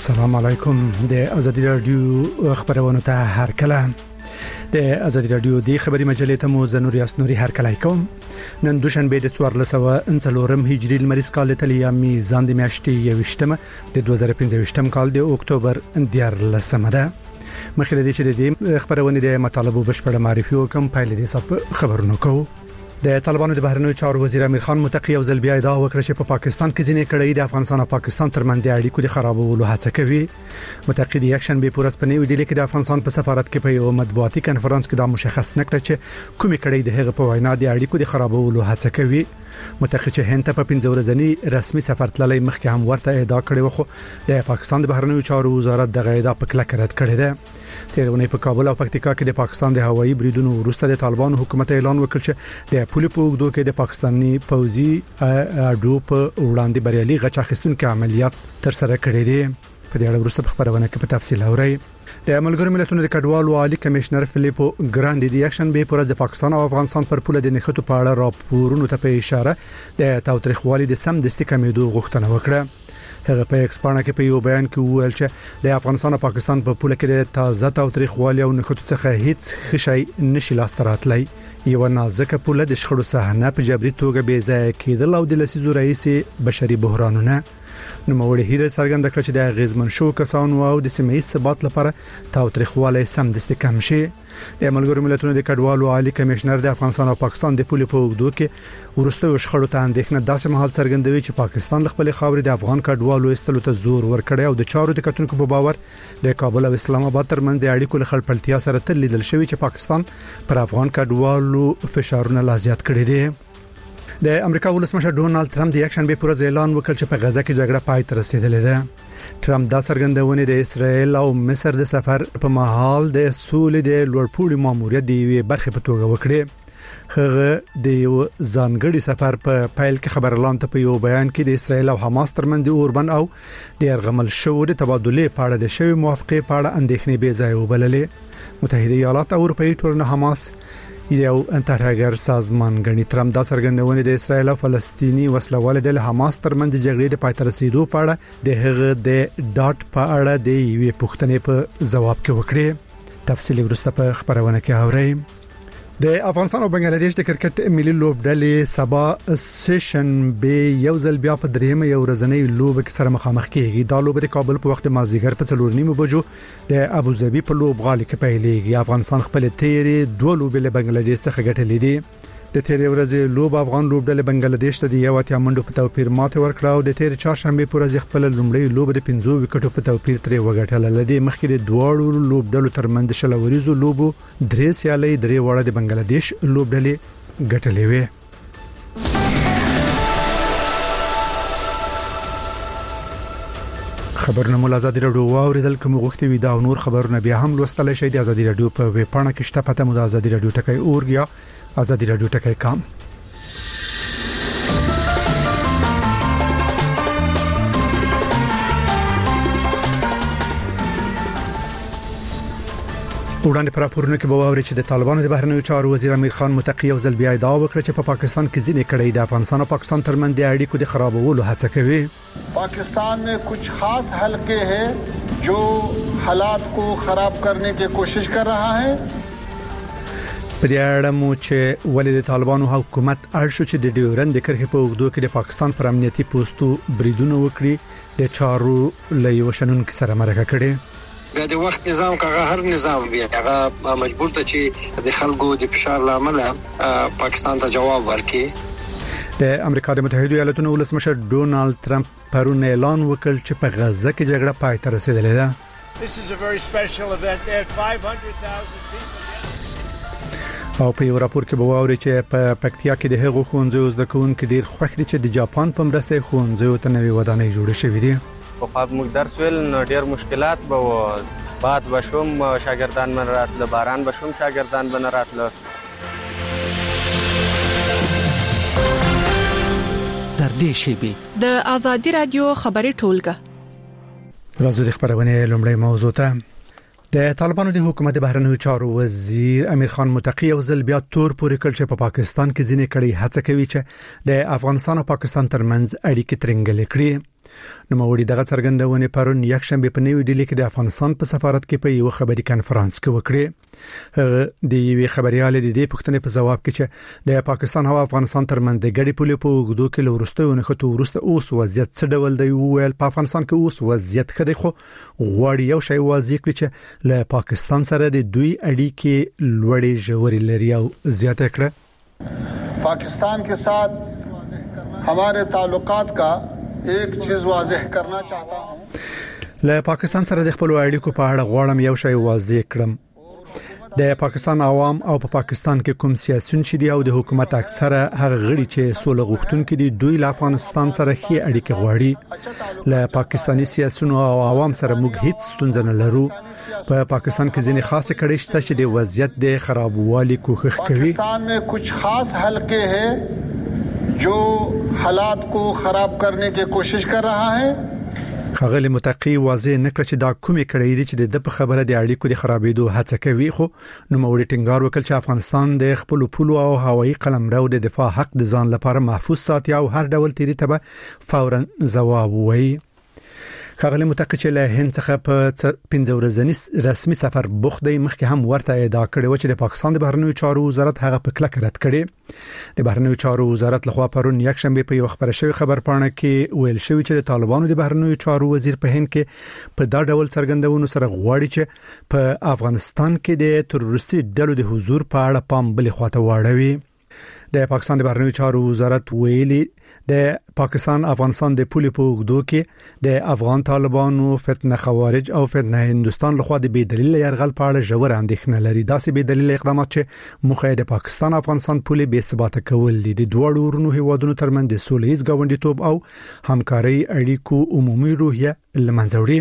السلام علیکم د ازادي رادیو خبرونه ته هر کله د ازادي رادیو د خبري مجلې ته مو زنور یاسنوري هر کله کوم نن دوشنبه د 1404 هجری لمریز کال د تلیامي زاند میاشتې 21 د 2015 کال د اکتوبر 14 ده مخکې د دې چې د خبرونه د مطالبه بشپړه معرفي وکم پایله د صف خبرونه کوو د طالبانو د بهرنیو چارو وزیر امیر خان متقی او ځل بیا ادعا وکړه چې په پاکستان کې ځینې کړي د افغانستان او پاکستان ترمنځ د اړیکو د خرابولو هڅه کوي متقی د اکشن به پورس پنی ویډیو کې د افغانستان په سفارت کې په یو مطبوعاتي کانفرنس کې دا مشخص نکړه چې کومې کړي د هغه په وینا د اړیکو د خرابولو هڅه کوي متقی چې هند ته په 15 ورځنی رسمي سفر تللی مخکې هم ورته ادعا کړې و خو د پاکستان د بهرنیو چارو وزارت دغه ادعا په کلک رد کړې ده تیرونه په کابل او پکتیکا کې د پاکستان د هوایي بریدونو وروسته د طالبانو حکومت اعلان وکړ چې د پولي په وګړو کې د پاکستاني پوځي اډو په وړاندې بریالي غچ اخیستونکو عملیات تر سره کړي دي په دې اړه وروسته خبرونه کې په تفصیل اورئ د ملګرو ملتونو د کډوالو عالی کمشنر فلیپو ګراندي د اکشن به پر د پاکستان او افغانستان پر پوله د نښتو په اړه راپورونو ته په اشاره د تاوتریخوالي د سم دستي کمیدو غوښتنه وکړه هغه په ایکسپانه کې په یو بیان کې وویل چې د افغانستان او پاکستان په پوله کې د تازه تاوتریخوالي او نښتو څخه هیڅ خشي نشي لاستراتلی یو نازکه پوله د شخړو صحنه په جبري توګه بې ځای کېدل او د لسیزو رئیس بشري بحرانونه نو موړي هیره څرګنده کړ چې د غیزمن شو کسانو او د سیمې ثبات لپاره تاوتریخواله سم دستي کم شي د ملګرو ملتونو د کډوالو عالی کمشنر د افغانستان او پاکستان د پولي په وګړو کې ورسته شخړو ته اندېښنه داسې مهال څرګندوي چې پاکستان خپل خاورې د افغان کډوالو استلو ته زور ورکړي او د چارو د کتونکو په باور د کابل او اسلام آباد ترمنځ د اړیکو له خلپلتیا سره تل لیدل شوی چې پاکستان پر افغان کډوالو فشارونه لا زیات کړي دي د امریکا ولسمشر ډونالد ټرمپ د اکشن به پر اعلان وکړ چې په غزه کې جګړه پای ته رسیدلې ده ټرمپ دا څرګندونه د اسرائیل او مصر د سفر په محل د سولې د لوړپوړي ماموریت دی برخه په توګه وکړي هغه د یو ځانګړي سفر په پایل کې خبر اعلان ته په یو بیان کې د اسرائیل او حماس ترمنځ د اوربن او د ارغمل شو د تبادله په اړه د شوی موافقه په اړه اندېښنې به ځای وبللې متحده ایالات او اروپאי ټولنه حماس یو انترهاګر سازمان غني ټرمپ دا څرګندونه د اسرایل او فلسطینی وسلواله د حماس ترمنځ د جګړې د پای ته رسیدو په اړه د هغه د ډاټ په اړه د یوې پوښتنې په جواب کې وکړي تفصیلی ورسته په خبرونه کې اورئ د افغانستان او بنگلاديش د کرکټ ملي لوبډلې سبا سیشن به یو ځل بیا په دریمه یو ورځنۍ لوب کې سره مخامخ کیږي دا لوب د کابل په وخت مازیګر په 4:30 بجو د ابوظبي په لوبغالي کې پیلېږي افغانستان خپل تیری دوه لوبې له بنگلاديش څخه ګټلې دي د تیرې ورځې لوب افغان لوبډلې بنگلاديش ته د یو اتیا منډو په توپیر ماته ورکړه او د تیرې چهارشنبه پر ورځ خپل لومړی لوب د 15 وکټو په توپیر ترې وګټل لدی مخکې د دوه لوبډلو ترمنځ شلوريزو لوبو درې سیالي درې وړه د بنگلاديش لوبډلې ګټلې وې خبرونه مول ازادي رادیو واوریدل کوم غوښتي وي دا نور خبرونه بیا هم لوستل شي د ازادي رادیو په ویب پاڼه کې شته پته مو د ازادي رادیو ټکی اورګیا ازادي رادیو ټکی کام وړاندې پر راپورونه کې به واوري چې د طالبانو د بهرنیو چارو وزیر امیر خان متقی او ځل بیا ادعا وکړه چې په پاکستان کې ځینې کړي د افغانستان او پاکستان ترمنځ د اړیکو د خرابولو هڅه کوي पाकिस्तान में कुछ खास हलके हैं जो हालात को खराब करने की कोशिश कर रहा है په دې اړه مو چې ولې د طالبانو حکومت ارشو چې د ډیورند کرښې په وګړو کې د پاکستان پر امنیتي پوسټو بریدونه وکړي د چارو لایوشنون کې سره مرکه کړي د وخت نظام کغه هر نظام بیا هغه مجبور ته چې د خلکو د فشار لامل پاکستان ته جواب ورکړي د امریکا د متحده ایالاتونو ولسمشر ډونالد ټرمپ پرون اعلان وکړ چې په غزه کې جګړه پای ته رسیدلې ده This is a very special event. There are 500,000 people. او په یو راپور کې به واوري چې په پکتیا کې د هغو ښوونځیو زده کوونکو ډیر خوښ دي چې د جاپان په مرسته ښوونځیو ته نوې ودانۍ جوړې شوې دي په خاط موږ درس ویل نو ډیر مشکلات به و باد بشوم شاګردان من راتله باران بشوم شاګردان بن راتله در دې شیبي د ازادي رادیو خبري ټولګه راځو د خبرونه لومړی موضوع ته د طالبانو د حکومت بهرنیو چارو وزیر امیر خان متقی او ځل بیا تور پورې کړ چې په پاکستان کې ځینې کړي هڅه کوي چې د افغانستان او پاکستان ترمنځ اړیکې ترنګلې کړي نو موري دغه څرګندونه پرون یک شنبه په نیو ډیلی کې د افغانستان په سفارت کې په یو خبري کانفرنس کې وکړه. د یوې خبريال د دې پوښتنې په جواب کې چې د پاکستان او افغانستان ترمنځ د ګډي پولې په وګړو کې لورستونه خطو ورسته اوس وضعیت څه ډول دی ویل په افغانستان کې اوس وضعیت خدي خو غواړي یو شی واضح کړي چې له پاکستان سره د دوی اړیکې لوړې ژورې لري او زیاته کړه. पाकिस्तान के साथ हमारे ताल्लुकात का एक चीज वाضح करना चाहता हूं. له پاکستان سره د خپل اړیکو په اړه غواړم یو شی واضح کړم. د پاکستان عوام او په پاکستان کې کوم سیاسيون چې دی او د حکومت اکثره هغه غړي چې سوله غوښتونکي دي دوی له افغانستان سره ښه اړیکې غواړي. له پاکستاني سیاسيون او عوام سره موږ هیڅ ستونزه نه لرو. په پاکستان کې ځینې خاصه کړي شته چې د وضعیت د خرابوالي کوښښ کوي. पाकिस्तान में कुछ खास हलके हैं जो हालात को खराब करने की कोशिश कर रहा है. خغلی متقی واضح نکړه چې دا کومې کړې دي چې د خبره د اړیکو د خرابېدو هڅه کوي. خو نو موري ټینګار وکړ چې افغانستان د خپل پولو او هوایي قلمرو د دفاع حق د ځان لپاره محفوظ ساتي او هر ډول تیری ته فورا جواب وایي. خغلی متقی چې له هند څخه په 15 ورځنی رسمي سفر بوخت دی مخکې هم ورته ادعا کړې و چې د پاکستان د بهرنیو چارو وزارت هغه په کلک رد کړي. د بهرنیو چارو وزارت لخوا پرون یک شنبه په یو خبره شوی خبر پاڼه کې ویل شوی چې د طالبانو د بهرنیو چارو وزیر په هند کې په دا ډول څرګندونو سره غواړي چې په افغانستان کې د تروریستي ډلو د حضور په اړه پام بل خواته واړوي. د پاکستان د بهرنیو چارو وزارت ویلي د پاکستان افغانستان د پولې په وګړو کې د افغان طالبانو فتنه خوارج او فتنه هندستان لخوا د بې دلیل يرغل په اړه ژور اندېښنه لري. داسې بې دلیل اقدامات چې مخه د پاکستان افغانستان پولې بې ثباته کول دي د دوه ورونو هیوادونو ترمنځ د سولهییز غونډیتوب او همکاري اړیکو عمومي روحیه لمنځه وړي.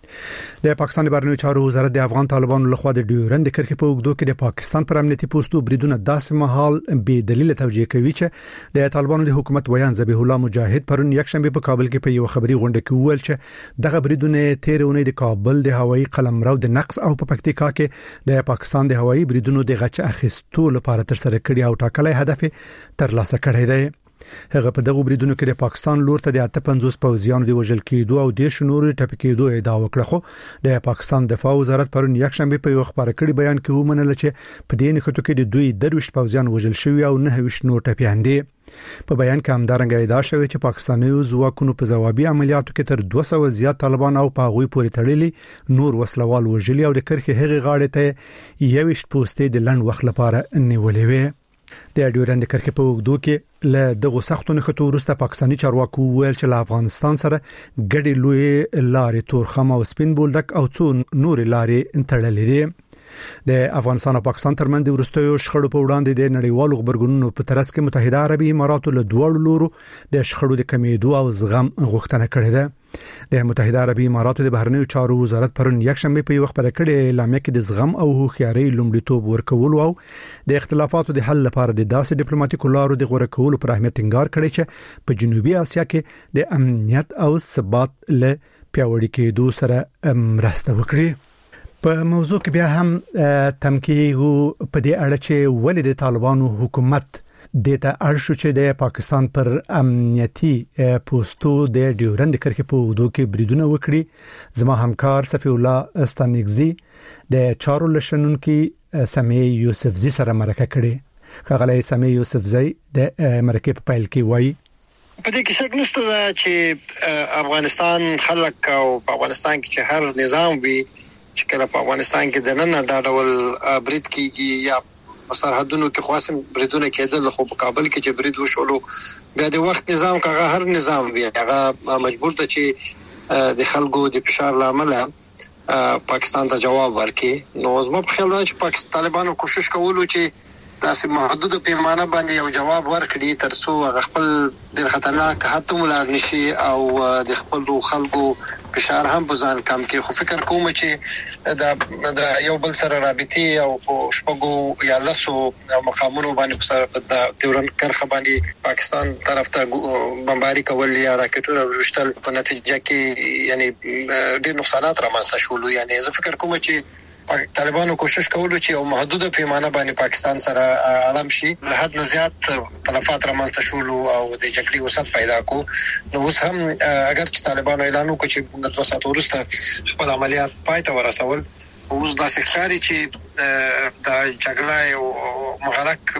د پاکستان بهرنیو چارو وزارت د افغان طالبانو لخوا د ډیورند کرښې په وګړو کې د پاکستان پر امنیتي پوسټو بریدونه داسې مهال بې دلیل توجیه کوي چې د طالبانو د حکومت ویان ذبیح الله مجاهد پرون یک شنبه په کابل کې په یو خبري غونډه کې ویل چې دغه بریدونه تیرونه د کابل د هوایي قلمرو د نقص او په پکتیکا کې د پاکستان د هوایي بریدونو د غچ اخیستو لپاره تر سره کړي او ټاکلي هدف ترلاسه کړی دی. هغه په دغه بریدونو کې د پاکستان لور ته د 58 پوځیانو د وژل کېدو او د شنوري ټپي کېدو ادعا وکړه. خو د پاکستان دفاع وزارت پرون یک شنبه په یو خبر کړي بیان کې ومنل چې په دې نخټو کې د دوی درويش پوځیان وژل شوی او 9 نور ټپيان دي. په بیان کې همدارنګه ادعا شوی چې پاکستاني ځواکونو په ځوابي عملیاتو کې تر 200 زیات طالبان او پاغوي پورې تړلي نور وسلوال وژلي او د کرخې هغه غاړې ته یويشت پوسټې د لند وخت لپاره نیولې وي. د ډیورند کرښې په وګړو کې له دغه سختو نخټو وروسته پاکستاني چارواکو ویل چې له افغانستان سره ګډي لوی لارې تورخم او سپین بولدک او څو نور لارې تړلې دي. د افغانستان او پاکستان ترمنځ د ورستیو شخړو په وړاندې د نړیوالو خبرګونونو په ترڅ کې متحده عربي اماراتو له دوه لورو د شخړو د کمیدو او زغم غوښتنه کړې ده. د متحده عربي اماراتو د بهرنیو چارو وزارت پرون یک شنبه په یو خبره کړې اعلامیه کې د زغم او هوښیارۍ لومړیتوب ورکول او د اختلافاتو د حل لپاره د داسې ډیپلوماټیکو لارو د غوړه کولو پر اهمیت ټینګار کړی چې په جنوبي اسیا کې د امنیت او ثبات له پیاوړي کېدو سره مرسته وکړي. په موضوع کې بیا هم تمکیږو په دې اړه چې ولې د طالبانو حکومت دته ارشو چې د پاکستان پر امنیتي پوسټو د ډیورند کرښې په وګړو کې بریدونه وکړي. زما همکار صفی الله استانګزی د چارو لشنونکو سمي یوسفزی سره مرکه کړي. خغلی سمي یوسفزی د مرکه په پیل کې وایي په دې کې څنګه نشته چې افغانستان خلک او په افغانستان کې چې هر نظام وي چې کله په افغانستان کې د نن دا ډول برید کیږي یا سرحدونو کې خاصم بریدونه کېدل خو په کابل کې چې برید وشولو بیا د وخت نظام کغه هر نظام وي هغه مجبور ته چې د خلکو د فشار لامل پاکستان ته جواب ورکړي. نو زما په خیال دا چې پاکستان طالبانو کوشش کولو چې تاسو محدود پیمانه باندې یو جواب ورکړي ترڅو خپل د خطرناک حتی ملار نشي او د خپل خلکو فشار هم بزان کم کې. خو فکر کوم چې دا یو بل سره رابطي او شپږو یا لسو مقامونو باندې سره د ډیورند کرښه باندې پاکستان طرف ته بمباري کول یا راکټونه ورشتل په نتیجه کې یعنی ډېر نقصانات رامنځته شول. یعنی زه فکر کوم چې طالبانو کوشش کولو چې یو محدوده پیمانه باندې پاکستان سره اړم شي له حد نه زیات تلفات رامنځته شول او د جګړې وسط پیدا کو نو اوس هم اگر چې طالبانو اعلان وکړي چې د 2 ساعت وروسته خپل عملیات پای ته ورسول اوس دا ښکاري چې د جګړې او مغرق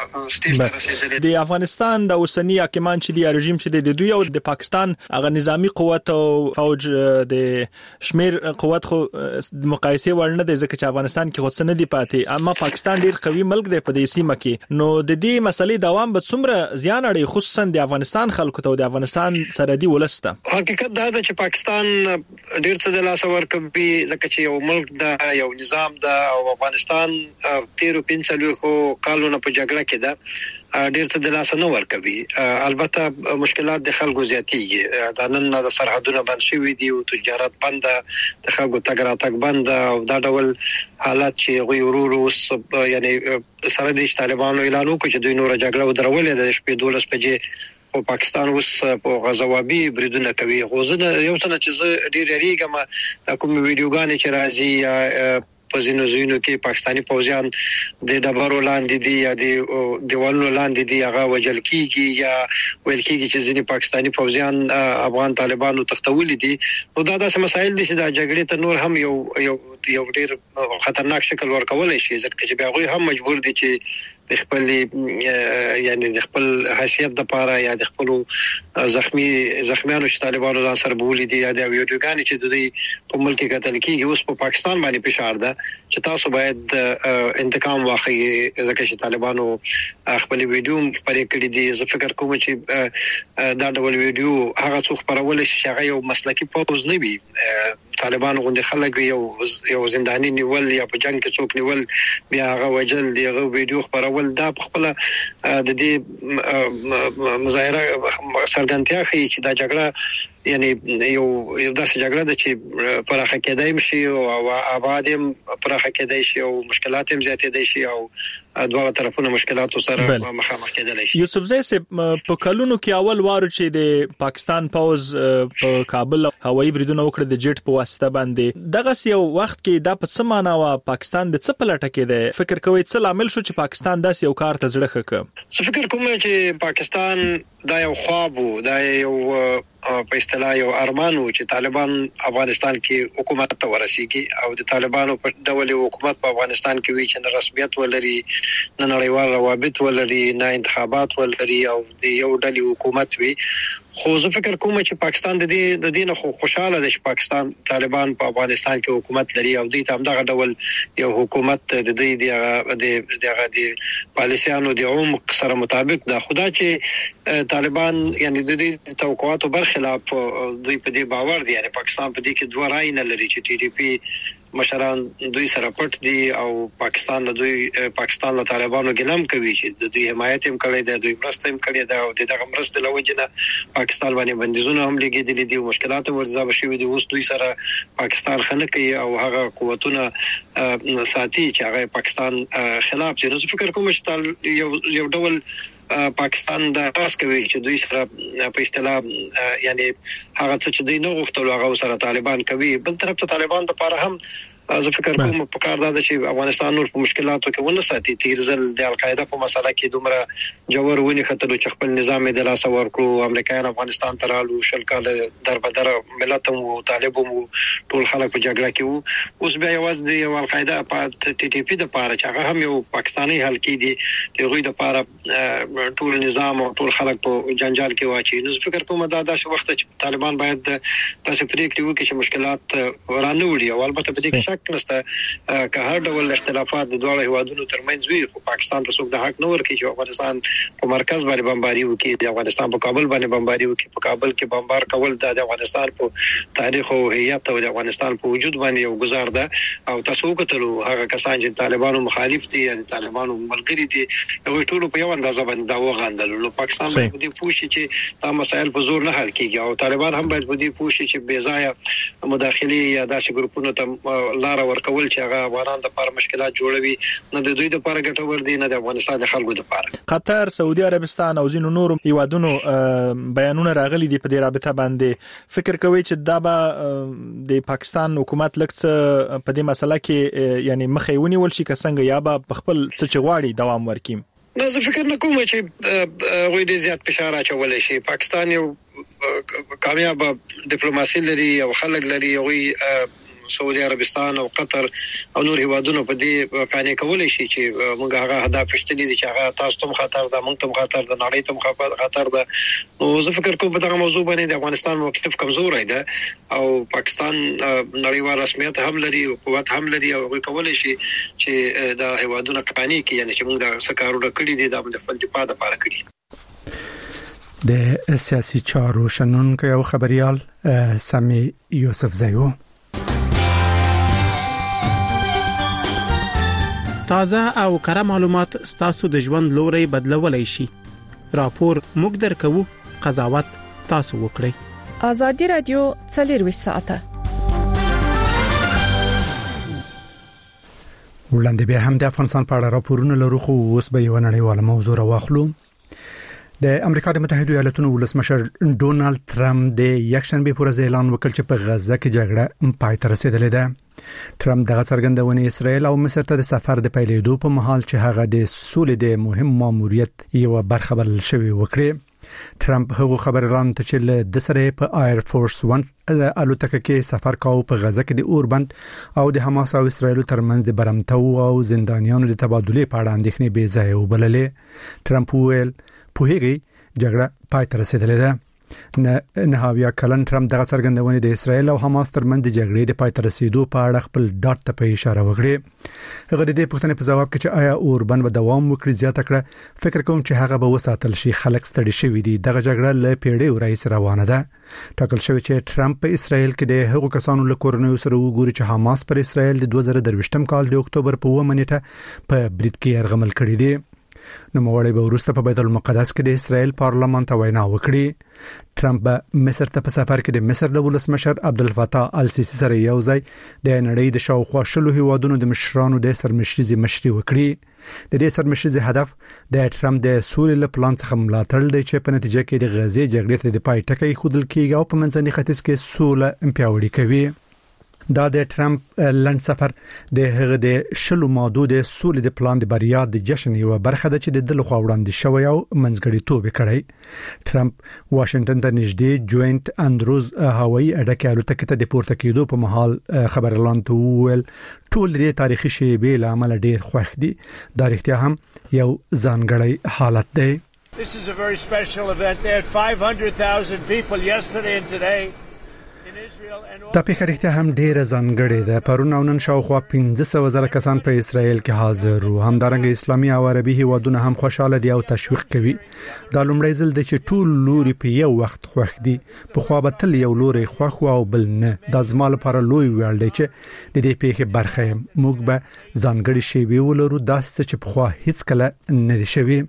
د افغانستان د اوسنی حاکمان چې دی رژیم چې د دوی او د پاکستان هغه نظامی قوت او فوج د شمیر قوت خو مقایسه ورنه د ځکه چې افغانستان کې خو څه نه دی پاتې اما پاکستان ډیر قوي ملک دی په دې سیمه کې نو د دې مسلې دوام به څومره زیان اړي خصوصا د افغانستان خلکو ته او د افغانستان سرحدي ولسته حقیقت دا ده چې پاکستان ډیر څه د لاس ورکوي ځکه چې یو ملک دا یو نظام دا او افغانستان 13 خو کالونه په جګړه کې دا ډیر څه د لاس نه ورکوي البته مشکلات د خلکو زیاتېږي دا نن د سرحدونو بند شوي دي او تجارت بند د خلکو تګ راتګ بند او دا ډول حالات چې غوړورو یعنی سره د طالبانو اعلان وکړ چې دوی نور جګړه ودرولې د شپې 12 بجې او پاکستان اوس په غزوابي بریدونه کوي غوزنه یو څه چې ډیر ریګم کوم ویډیوګانې چې راځي په زینو کې پاکستانی پوځیان د ډبرو لاندې دي یا د دیوالونو لاندې دي هغه وجل کیږي یا ویل کیږي چې ځینې پاکستانی پوځیان افغان طالبانو تختول دي نو دا داسې مسایل دي چې د جګړې ته نور هم یو ډیر خطرناک شکل ورکول شي ځکه چې بیا هم مجبور دي چې د خپل یعنی د خپل حیثیت لپاره یا د خپل زخمیانو چې طالبانو ځان سره بولي دي یا د ویډیوګانې چې د دې په ملک کې قتل کیږي اوس په پاکستان باندې فشار ده چې تاسو باید انتقام واخلئ ځکه چې طالبانو خپل ویډیو پرې کړی دي زه فکر کوم چې دا ډول ویډیو هغه څوک خبرول شي هغه یو مسلکی پوز نه وي طالبانو غوندي خلک یو زنداني نیول یا په جنگ کې څوک نیول بیا هغه وجل دی هغه ویډیو خبرول دا په خپل د دې مظاهره سرګنتیا خي چې دا جګړه یعنی یو داسې جګړه ده چې پراخه کېدای شي او آباد هم پراخه کېدای شي او مشکلات هم زیاتېدای شي او دواړه طرفونه مشکلاتو سره مخامخ کېدای شي یوسف زئی په کلونو کې اول وارو چې د پاکستان پوز په کابل هوایي بریدونه وکړ د جټ په واسطه باندې دغه یو وخت کې د په څه معنا وا پاکستان د څه پلټه کې ده فکر کوي څه عامل شو چې پاکستان داس یو کار ته زړه خکه فکر کوم چې پاکستان دا یو خواب دا یو په اصطلاح یو ارمان و چې طالبان افغانستان کې حکومت ته ورسیږي او د طالبانو په ډول حکومت په افغانستان کې وي چې نه رسمیت ولري نه نړیوال روابط ولري نه انتخابات ولري او د یو ډول حکومت وي خو زه فکر کوم چې پاکستان د دې نه خوشاله ده چې پاکستان طالبان په افغانستان کې حکومت لري او دوی ته هم دغه ډول یو حکومت د دې د پالیسیانو د عمق سره مطابق ده خدا چې طالبان یعنی د دې توقعاتو برخلاف دوی په دې باور دي یعنی پاکستان په دې کې دوه رائے نه لري چې ټي ډي پی مشران دوی سره پټ دي او پاکستان له طالبانو ګلم کوي چې د دوی حمایت هم کوي د دوی مرسته هم کوي دا او دغه مرسته لوجنه پاکستان باندې بندیزونه هم لګیدلي دي او مشکلات ورځ شوي دي اوس دوی سره پاکستان خنه کوي او هغه قوتونه ساتي چې هغه پاکستان خلاف دي نو فکر کوم چې یو ډول پاکستان د تاسو کوي چې دوی سره په اصطلاح یعنی هغه څه چې دوی نه غوښتل هغه سره طالبان کوي بل طرف ته طالبان د لپاره هم زه فکر کوم په کار دا چې افغانستان نور په مشکلاتو کې ونه ساتي تیرزل د القاعده په مسله کې دومره جوړ ونی خطر چې خپل نظام د لاس ورکړو امریکایان افغانستان ترالو شل کال دربدر ملت او طالبو ټول خلک په جګړه کې وو اوس بیا یوازې د القاعده په ټي ټي پی د لپاره چې هغه هم یو پاکستاني حل کې دي د غوي د لپاره ټول نظام او ټول خلک په جنجال کې واچي نو فکر کوم دا داسې وخت چې طالبان باید تاسو پریکړه وکړي چې مشکلات ورانه وړي او البته په دې نشته که هر ډول اختلافات د دوه هیوادونو ترمنځ وي خو پاکستان ته څوک د حق نه ورکړي چې افغانستان په مرکز باندې بمباري وکړي د افغانستان په کابل باندې بمباري وکړي په کابل کې بمبار کول د افغانستان په تاریخ او هویت او د افغانستان په وجود باندې یو گزار ده او تاسو کتلو هغه کسان چې طالبانو مخالف دي یا طالبانو ملګری دي یو ټول په یو اندازه باندې دا وغندل نو پاکستان په دې پوښتنه چې دا مسایل په زور نه حل کیږي او طالبان هم باید په دې پوښتنه چې بې ځای مداخله یا داسې ګروپونو ته لار ورکول چې هغه افغانان د لپاره مشکلات جوړوي، نه د دوی د لپاره ګټور دي نه د افغانستان د خلکو لپاره. قطر، سعودي عربستان او ځینو نورو هیوادونو بیانونه راغلي دي په دې رابطه باندې. فکر کوي چې دا به د پاکستان حکومت لکه په دې مسله کې یعنی مخې ونیول شي که څنګه، یا به خپل څه چې غواړي دوام ورکړي؟ نو زه فکر نه کوم چې غوی دې زیات فشار اچولای شي. پاکستان یو کامیاب ډیپلوماسي لري او خلک لري، غوی سعودي عربستان او قطر او نور هیوادونو په دې قانې کولای شي چې موږ هغه هدف شتلې دي چې هغه تاسو ته خطر ده، موږ ته خطر ده، نړۍ ته خطر ده. نو زه فکر کوم په دغه موضوع باندې د افغانستان موقف کمزور دی او پاکستان نړیوال رسمیت هم لري او قوت هم لري او کولای شي چې د هیوادونو قانې کې یعنی چې موږ د سکارو کړی دي د خپل دفاع لپاره کړی. د سیاسي چارو شنونکو او خبريال سامي یوسف زیو. تازه او کره معلومات ستاسو د ژوند لوري بدلولای شي. راپور موږ درکو، قضاوت تاسو وکړئ. ازادي رادیو 24 ساعته. وړاندې به هم د افغانستان په اړه راپورونه لرو، خو اوس به یو نړیواله موضوع راوخلو. د امریکا د متحده ایالاتونو ولسمشر ډونالد ترامپ د یکشنبه پر ورځ اعلان وکړ چې په غزه کې جګړه پای ته رسیدلې ده. ترامپ دغه څرګندونه اسرائیل او مصر ته د سفر د پیلېدو په مهال چې هغه د سولې د مهم ماموریت یو برخه بلل شوی وکړي. ترامپ هغه خبرلان ته چې د سره په ایر فورس 1 الوتکه کې سفر کاوه په غزه کې د اوربند او د حماس او اسرائیل ترمنځ د برمتو او زندانیانو د تبادله په اړه اندېښنې بې ځای وبللې. ترامپ ویل پوهیږي جګړه پای ته رسیدلې ده. نه هاویا کلن ترامپ دغه څرګندونه د اسرائیل او حماس ترمنځ د جګړې د پای ته رسیدو په اړه خپل ډاټ ته په اشاره وکړي. هغه د دې پوښتنې په جواب کې چې آیا اوربند به دوام وکړي زیاته کړه، فکر کوم چې هغه به وساتل شي. خلک ستړي شوي دي، دغه جګړه له پیړیو راهیسې روانه ده. ټاکل شوی چې ترامپ په اسرائیل کې د هغو کسانو له کورنیو سره وګوري چې حماس پر اسرائیل د 2023 کال د اکتوبر په 1 نیټه په برید کې یرغمل کړی دی. نو موړی به ورسته په بیت المقدس کې د اسرائیل پارلمان ته وینا وکړي. ترامپ به مصر ته په سفر کې د مصر د ولسمشر عبدالفتاح السیسی سره یو ځای د نړۍ د شاوخوا شلو هیوادونو د مشرانو د سرمشري مشري وکړي. د دې سرمشري هدف د ترامپ د سولې پلان څخه ملاتړ دی چې په نتیجه کې د غزې جګړې ته د پای ټکی خودل کېږي او په منځني ختیځ کې سوله پیاوړې کوي. دا د ترامپ لند سفر د هغه د شلو مادو د سولې د پلان د بریا د جشن یو برخه ده چې د دل خو وړاندې شوی او منځګړیتوب کړی. ترامپ واشنگټن ته نږدې جوینټ اندروز هوایي اډه کې الوتکه ته د پورته کېدو په مهال خبرلان ته وویل ټول د تاریخي شیبې له امله ډیر خوښ دي. دا رښتیا هم یو ځانګړی حالت دی. This is a very special event. There are 500,000 people yesterday and today. دا په اړتیا هم ډیره ځانګړې ده. پرون او نن شاوخوا 15,000 کسان په اسرائیل کې حاضر وو. همدارنګه اسلامي او عربي هیوادونه هم خوشاله دي او تشویق کوي. دا لومړی ځل دی چې ټول لوري په یو وخت خوښ دي. په خو به تل یو لوري خوښ او بل نه. دا زما لپاره لوی ویل دی چې د دې پیښې برخه یم. موږ به ځانګړي شی ولرو داسې چې په خو هیڅ کله نه دي شوی.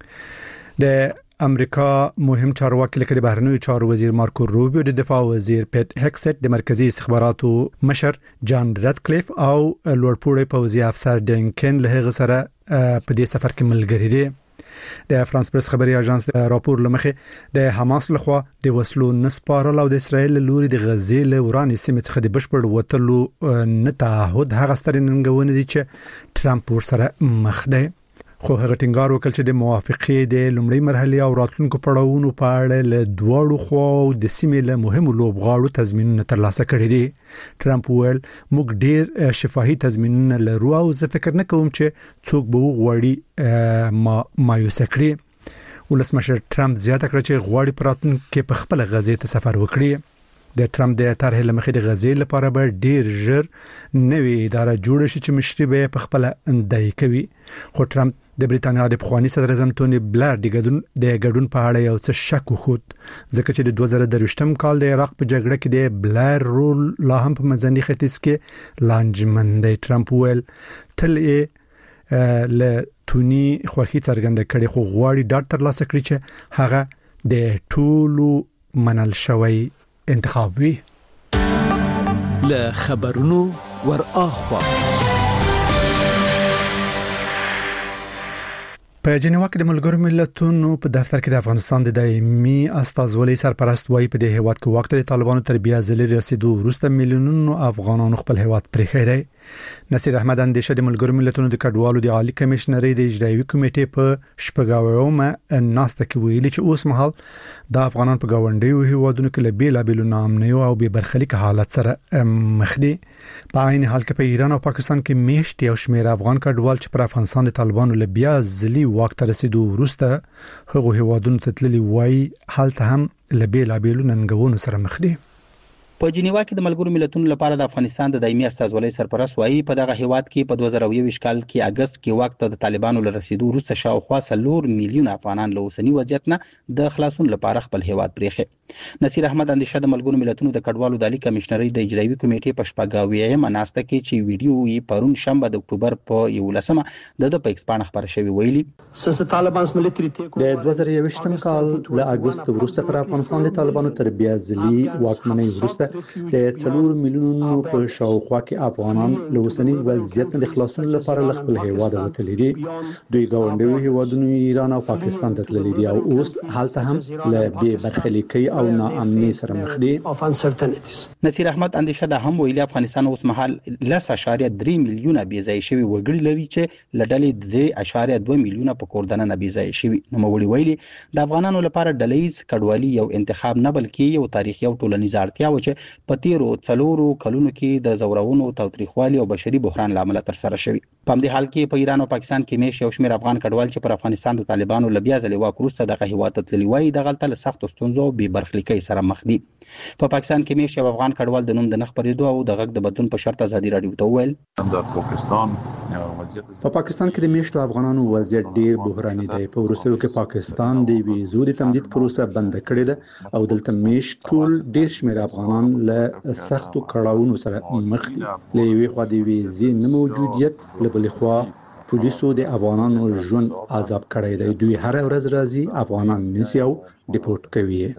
د امریکا مهم چارواکي لکه د بهرنیو چارو وزیر مارکو روبیو، د دفاع وزیر پیټ هکسټ، د مرکزی استخباراتو مشر جان ردکلیف او لوړپوړی پوځي افسر ډینکن له هغه سره په دې سفر کې ملګری دي. د فرانس پریس خبري اژانس راپور لمخې د حماس لخوا د وسلو نسپارل او د اسرائیل لوري د غزې له ورانې سیمې څخه د بشپړ وټلو نه تعهد هغه ستر ننګونه دي چې ترامپ ورسره مخ دی. خو هغه ټینګار وکړ چې د موافقې د لومړۍ مرحله او راتلونکو پړاوونو په اړه له دوړو خو د سیمې له مهمو لوبغاړو تضمینونه ترلاسه کړي دي. ترامپ ویل موږ ډیر شفاهي تضمینونه لرو او زه فکر نه کوم چې څوک به وغواړي مایوس کړي. ولسمشر ترامپ زیاته کړ چې غواړي پراتونکو په خپل غزې ته سفر وکړي. د ترامپ د طرح لمخې د غزې لپاره به ډیر ژر نوې اداره جوړه شي چې مشري به په خپل اندای کوي. خو ترامپ د بریټانیا د پخوانی صدر اعظم ټونی بلر د ګډون په اړه یو څه شک وخت، ځکه چې د 2023 کال د عراق په جګړه کې د بلر رول لا هم په منځني ختیځ کې لانجمن دی. ترامپ ویل تل له تونی خوخي څرګنده کړي خو غواړي ډاټ تر لاسه کړي چې هغه د ټولو منل شوی انتخاب وي. له خبرونو ور اخوا. په جنیوا کې د ملګرو ملتونو په دفتر کې د افغانستان د دایمي استازولۍ سرپرست وایي په دې هیواد کې وخت د طالبانو تر بیا ځلې رسیدو وروسته میلیونونو افغانانو خپل هیواد پرېښی دی. نصیر احمد اندیشه د ملګرو ملتونو د کډوالو د عالی کمشنرۍ د اجرایوي کمیټې په شپږاومه ناسته کې ویلي چې اوس مهال د افغانان په گاونډیو هیوادونو کې له بیلابیلو ناامنیو او بې برخلیک حالت سره مخ دي. په عین حال کې په ایران او پاکستان کې میشت یو شمېر افغان کډوال چې پر افغانستان د طالبانو له بیا ځلې وخت رسیدو وروسته هغه هیوادونو ته تللي وایي حالت هم له بیلابیلو ننګونو سره مخ دي. په جنیوا کې د ملګرو ملتونو لپاره د افغانستان د دایمي استازولۍ سرپرست وایي په دغه هیواد کې په 2021 کال کې اگست کې وخت د طالبانو له رسیدو وروسته شاوخوا 4 میلیون افغانان له اوسنی وضعیت نه د خلاصون لپاره خپل هیواد پرېښی. نصیر احمد اندیشه د ملګرو ملتونو د کډوالو د عالی کمشنرۍ د اجرایوي کمیټې په شپږاومه ناسته کې چې ویډیو یې پرون شنبه د اکتوبر په 11مه د په ایکسپان خبر شوی ویلي د 2021 کال له اگست وروسته پر افغانستان د طالبانو تر بیا ځلې واکمنۍ وروسته د 4 میلیونونو په شاوخوا کې افغانان له اوسنی وضعیت نه خلاصون لپاره له خپل هیواد وتلي دي. دوی ګاونډیو هیوادونو ایران او پاکستان ته تللي دي او اوس حالت هم له بې برخلیکۍ او ناامنۍ سره مخ دي. نصیر احمد اندیشه د هم ویلي افغانستان اوس مهال 10.3 میلیونه بې ځای شوي وګړي لري چې لډلې 3.2 میلیونه په کوردنه نه بې ځای شوي. نو مولي ویلي د افغانانو لپاره ډلهیز کډوالي یو انتخاب نه بلکې یو تاریخي او ټولنیز اړتیا و چې په تیرو 4 کلونو کې د زورونو تاوتریخوالي او بشري بحران لامل تر سره شوی. په همدې حال کې په ایران او پاکستان کې میش یو شمېر افغان کډوال چې پر افغانستان د طالبانو له بیا ځلې واک وروسته دغه هیواد ته تللي وایي د غلطه له سختو ستونزو او بې برخلیکۍ سره مخ دي. په پاکستان کې میش یو افغان کډوال د نوم د نخبرېدو او د غږ د بدلون په شرط ازادي راډیو ته وویل په پاکستان کې د میشتو افغانانو وضعیت ډیر بحراني دی. په وروستیو کې پاکستان د ویزو د تمدید پروسه بند کړې ده او دلته میش ټول ډیر شمېر افغانان له سختو کړاوونو سره مخ دي. له یوې خوا د ویزې نه موجودیت، له بلې خوا پولیسو د افغانانو ژوند عذاب کړی دی. دوی هر ورځ راځي افغانان نیسي او ډیپورټ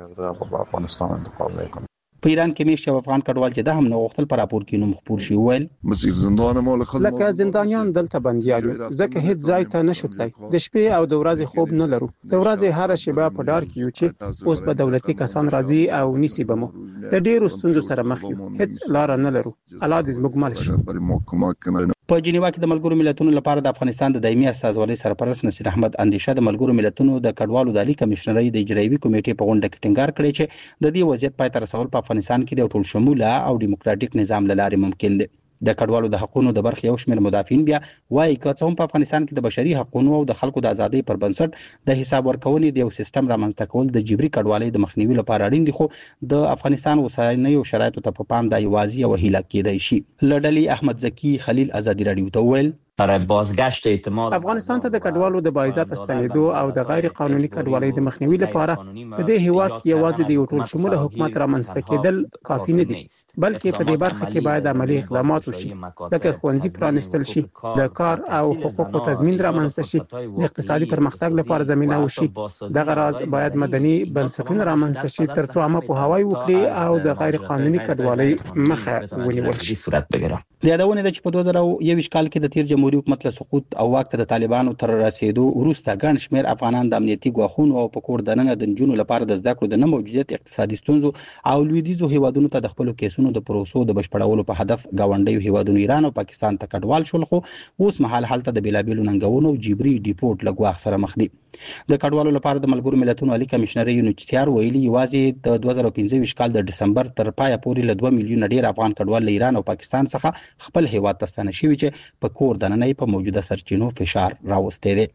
کوي. په ایران کې میش یو افغان کډوال چې د هم نو غوښتل پر راپور کې نوم خپور شي ویل لکه زندانیان دلته بنديان ځکه هیڅ ځای ته نشو تلای. د شپې او د ورځې خوب نه لرو. د ورځې هر شیبه په ډار کې یو چې اوس په دولتي کسان راځي او نیسی بمو. د ډیرو ستونزو سره مخ یو. هیڅ لار نه لرو. الله دې زموږ مل شي. په جنیوا کې د ملګرو ملتونو لپاره د افغانستان د دایمي استازولۍ سرپرست نصیر احمد اندیشه د ملګرو ملتونو د کډوالو د عالی کمشنرۍ د اجرایوي کمیټې په غونډه کې ټینګار کړی چې د دې وضعیت پای ته رسول په افغانستان کې د ټول شموله او ډیموکراتیک نظام لاره ممکن دی. د کډوالو د حقوقو د برخې یو شمېر مدافعین بیا وايي چې هم په افغانستان کې د بشري حقوقو او د خلکو د ازادۍ پر بنسټ د حساب ورکونې د یو سیستم رامنځته کول د جبري کډوالۍ د مخنیوي لپاره اړین دي. خو د افغانستان اوسنیو شرایطو ته په پام د یوازې او هیله کېدای شي. لړلي احمد زکی خلیل ازادي رادیو ته ویل افغانستان ته د کډوالو د باعزت استنیدو او د غیر قانوني کډوالۍ د مخنیوي لپاره په دې هیواد کې یوازې د یو ټول شموله حکومت رامنځته کېدل کافي نه دي، بلکې په دې برخه کې باید عملی اقدامات وشي، لکه ښوونځي پرانیستل شي، د کار او حقوقو تضمین رامنځته شي، د اقتصادي پرمختګ لپاره زمينه وشي. دغه راز باید مدني بنسټونه رامنځته شي ترڅو عامه پوهاوی وکړي او د غیر قانوني کډوالۍ مخه ونیول شي. د یادونه ده چې په 2021 کال کې د تیر جمهوریت حکومت له سقوط او واک ته د طالبانو تر رسیدو وروسته ګڼ شمېر افغانان د امنیتي ګواښونو او په کور دننه د نجونو لپاره د زده کړو د نه موجودیت، اقتصادي ستونزو او لویدیځو هیوادونو ته د خپل کیسونو د پروسو د بشپړولو په هدف گاونډیو هیوادونو ایران او پاکستان ته کډوال شول. خو اوس مهال حالت د بیلابیلو ننګونو او جبري ډیپورټ لګواخ سره مخ دي. د کډوالو لپاره د ملګرو ملتونو عالی کمشنرۍ یونیچتیار ویلي یوازې د 2015 کال د دسمبر تر پایه پورې له 2 میلیون ډیر افغان کډوال له ایران او پاکستان څخه خپل هیواد ته ستانه شوي چې په کور دننه په موجوده سرچینو فشار راوستي دي.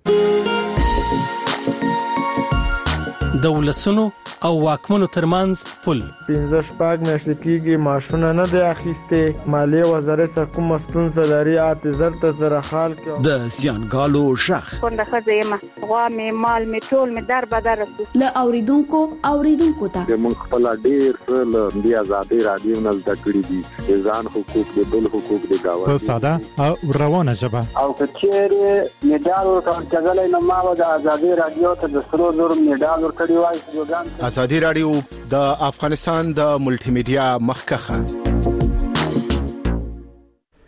د ولسونو او واکمنو ترمنځ پل 15 میاشتې کېږي ماشونه نه دی اخیسته. مالیه وزارت څخه کوم ستونزه لري اته زر سره حال کې د زیانګالو شخ څنګه خځه غوا می مال می ټول می در بدر له اوریدونکو ته موږ خپل ډیر له دی آزادي رادیو نه زده کړی دي ځان حقوق د بل حقوق د گاوه په ساده او روانه ژبه او کچېره میډال ورکړل نو ما د آزادي رادیو ته د سرو زر میډال ورکړی وای. آزادي رادیو د افغانستان د ملټي میډیا مخکخه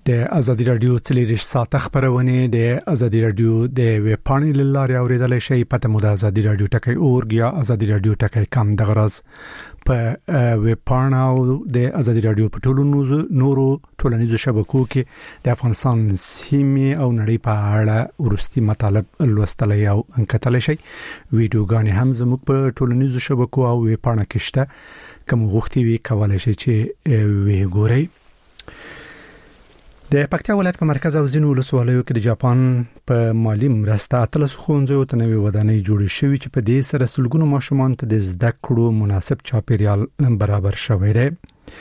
د ازادي رادیو تلریش ساعت خبرونه د ازادي رادیو د ویب پاڼې لاره اوریدل شي پته مو د ازادي رادیو ټکی اورګ یا ازادي رادیو ټکی کم د غرض په ویب پاڼه او د ازادي رادیو په ټولو نورو ټولنیزو شبکو کې د افغانستان سیمې او نړۍ په اړه ورستي مطالب لوستل او انکتل شي ویډیوګانې هم زموږ په ټولنیزو شبکو او ویب پاڼه کې شته کوم غوښتي وی کولای شي چې وی ګورئ د پکتیا ولایت په مرکز او ځینو ولسوالیو کې د جاپان په مالی مرسته اتلس ښوونځیو ته نوې ودانۍ جوړې شوې چې په دې سره سلګونو ماشومان ته د زده کړو مناسب چاپیریال برابر شوی دی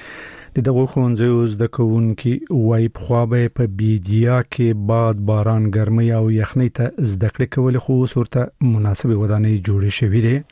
د دغه ښوونځیو زده کوونکي وایي په خوابه په بیدیا کې باد باران ګرمي او یخنۍ ته زده کړې کول خو صورت مناسب ودانۍ جوړې شوې دي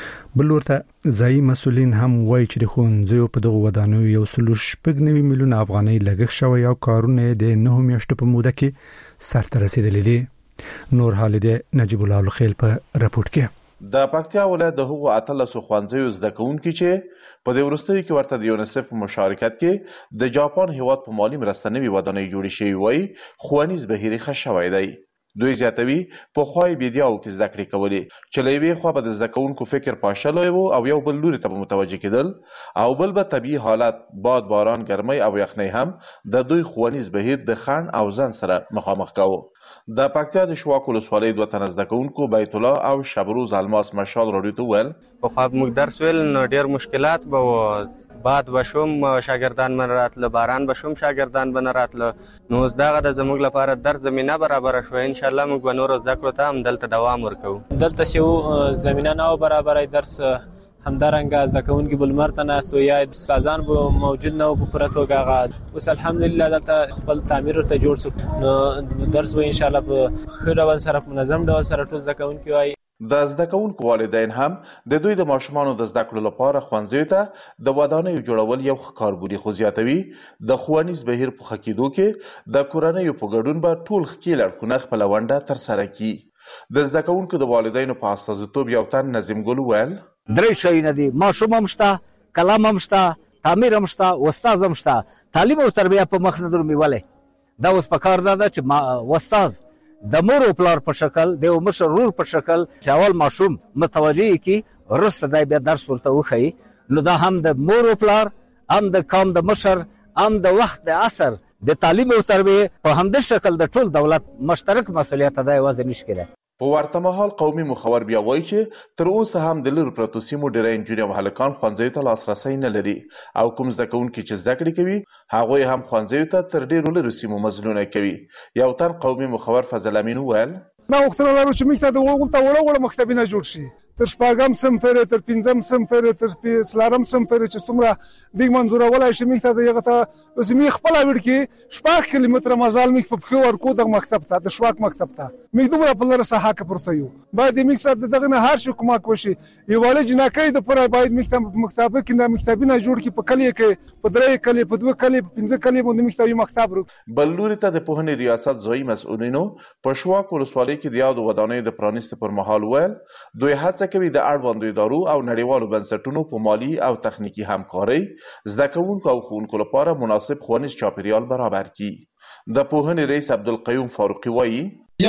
بل ورته ځای مسولین هم وایي چې د ښوونځیو په دغه ودانیو یو سلو شپږ میلیون افغانۍ لګښت شوی او کارونه د 9 میاشتو په موده کې سرته رسیدلي دي نور حال د نجیب الله الخیل په راپورټ کې د پکتیا ولایت د هغو اتلس ښوونځیو زده کوونکي چې په دې وروستیو کې ورته د یونیسف په مشارکت کې د جاپان هیواد په مالی مرسته نوې ودانۍ جوړې شوې وایي ښوونیز بهیر ښه شوی دی دوی زیاتوي په خوای بیدیاو کې زده کړې کولې چې له یوې خوا به د زده کوونکو فکر پاشلی و او یو بل لوري ته به متوجه کېدل او بل به طبیعي حالت باد باران ګرمۍ او یخنۍ هم د دوی ښوونیز بهیر د خنډ او ځنډ سره مخامخ کوو د پکتیا د شواک ولسوالۍ 2 تنه زده کوونکو بیت الله او شبروز الماس مشال راډیو ته ویل په خواب موږ درس ویل نو ډېر مشکلات به باد بشوم شاګردان من راتله باران بشوم شاګردان بن راتله نو دغه د زموږ لپاره در زمينه برابر شو ان شاء الله موږ به نور زده کړو ته هم دلته دوام ورکو دلته شو زمينه نه برابرای درس همدارنګه زده کوونکي بلمرته ناستو یا استادان به موجود نه په پرتوګه غا اوس الحمدلله دلته خپل تعمیر ته جوړ شو نو درس به ان شاء الله په خیر ډول سره منظم ډول سره ټول زده کوونکي وای د زده کوونکو والدین هم د دوی د ماشومانو د زده کړو لپاره ښوونځیو ته د ودانیو جوړول یو ښه کار بولي خو زیاتوي د ښوونیز بهیر په ښه کېدو کې د کورنیو په ګډون به ټول ښکیل اړخونه خپله ونډه ترسره کړي د زده کوونکو د والدینو په استازیتوب یو تن نظیم ګل ویل درې شیونه دي ماشوم هم شته قلم هم شته تعمیر هم شته استاد هم شته تعلیم او تربیه په مخ نه درومي ولې دا اوس په کار ده چې استاد د مور او پلار په شکل د مشر رور په شکل چاول ماشوم متوجي کی ورسته د بیا درس ورته وخی نو دا هم د مور او پلار هم د قوم د مشر هم د وخت د اثر د تعلیم او تربیه په همدې شکل د ټول دولت مشترک مسؤلیت ادا وزن نشي په ورته مهال قومي مخور بیا وایي چې تر اوسه هم د لرو پرتو سیمو ډېری نجونې او هلکان ښوونځیو ته لاسرسی نه لري او کوم زده کوونکي چې زده کړې کوي هغوی هم ښوونځیو ته تر ډېرو لرو سیمو مزلونه کوي یو تن قومي مخور فضل امین وویل ما غوښتنه لرو چې موږ ته د وړو مکتبونه جوړ شي تر شپږم صنف پورې تر پنځم صنف پورې تر څلورم صنف پورې چې څومره د منظورولای شي موږ ته دغه ته زمي خپل وړ کې شپږ کیلومتره مزال موږ په خو ورکو د مکتب ته د شواک مکتب ته موږ دومره په لاره ساحه کې پورته یو باید موږ سره دغه نه هر شي کومه کوشي یواله جنکې د پر باید موږ مکتب کې نه مکتبونه جوړ کې په کلی کې په درې کلی په دوه کلی په پنځه کلی باندې موږ ته یو مکتب بل لوري ته د پوهنې ریاست ځای مسؤلینو په شواک ولسوالۍ کې د یاد ودانۍ د پرانیست پر مهال ویل دوی هڅه کوي د اړوندو ادارو او نړیوالو بنسټونو په مالی او تخنیکی همکارۍ زده کوونکو او ښوونکو لپاره مناسب ښوونیز چاپیریال برابر کړي د پوهنې رئیس عبدالقیوم فاروقي وایي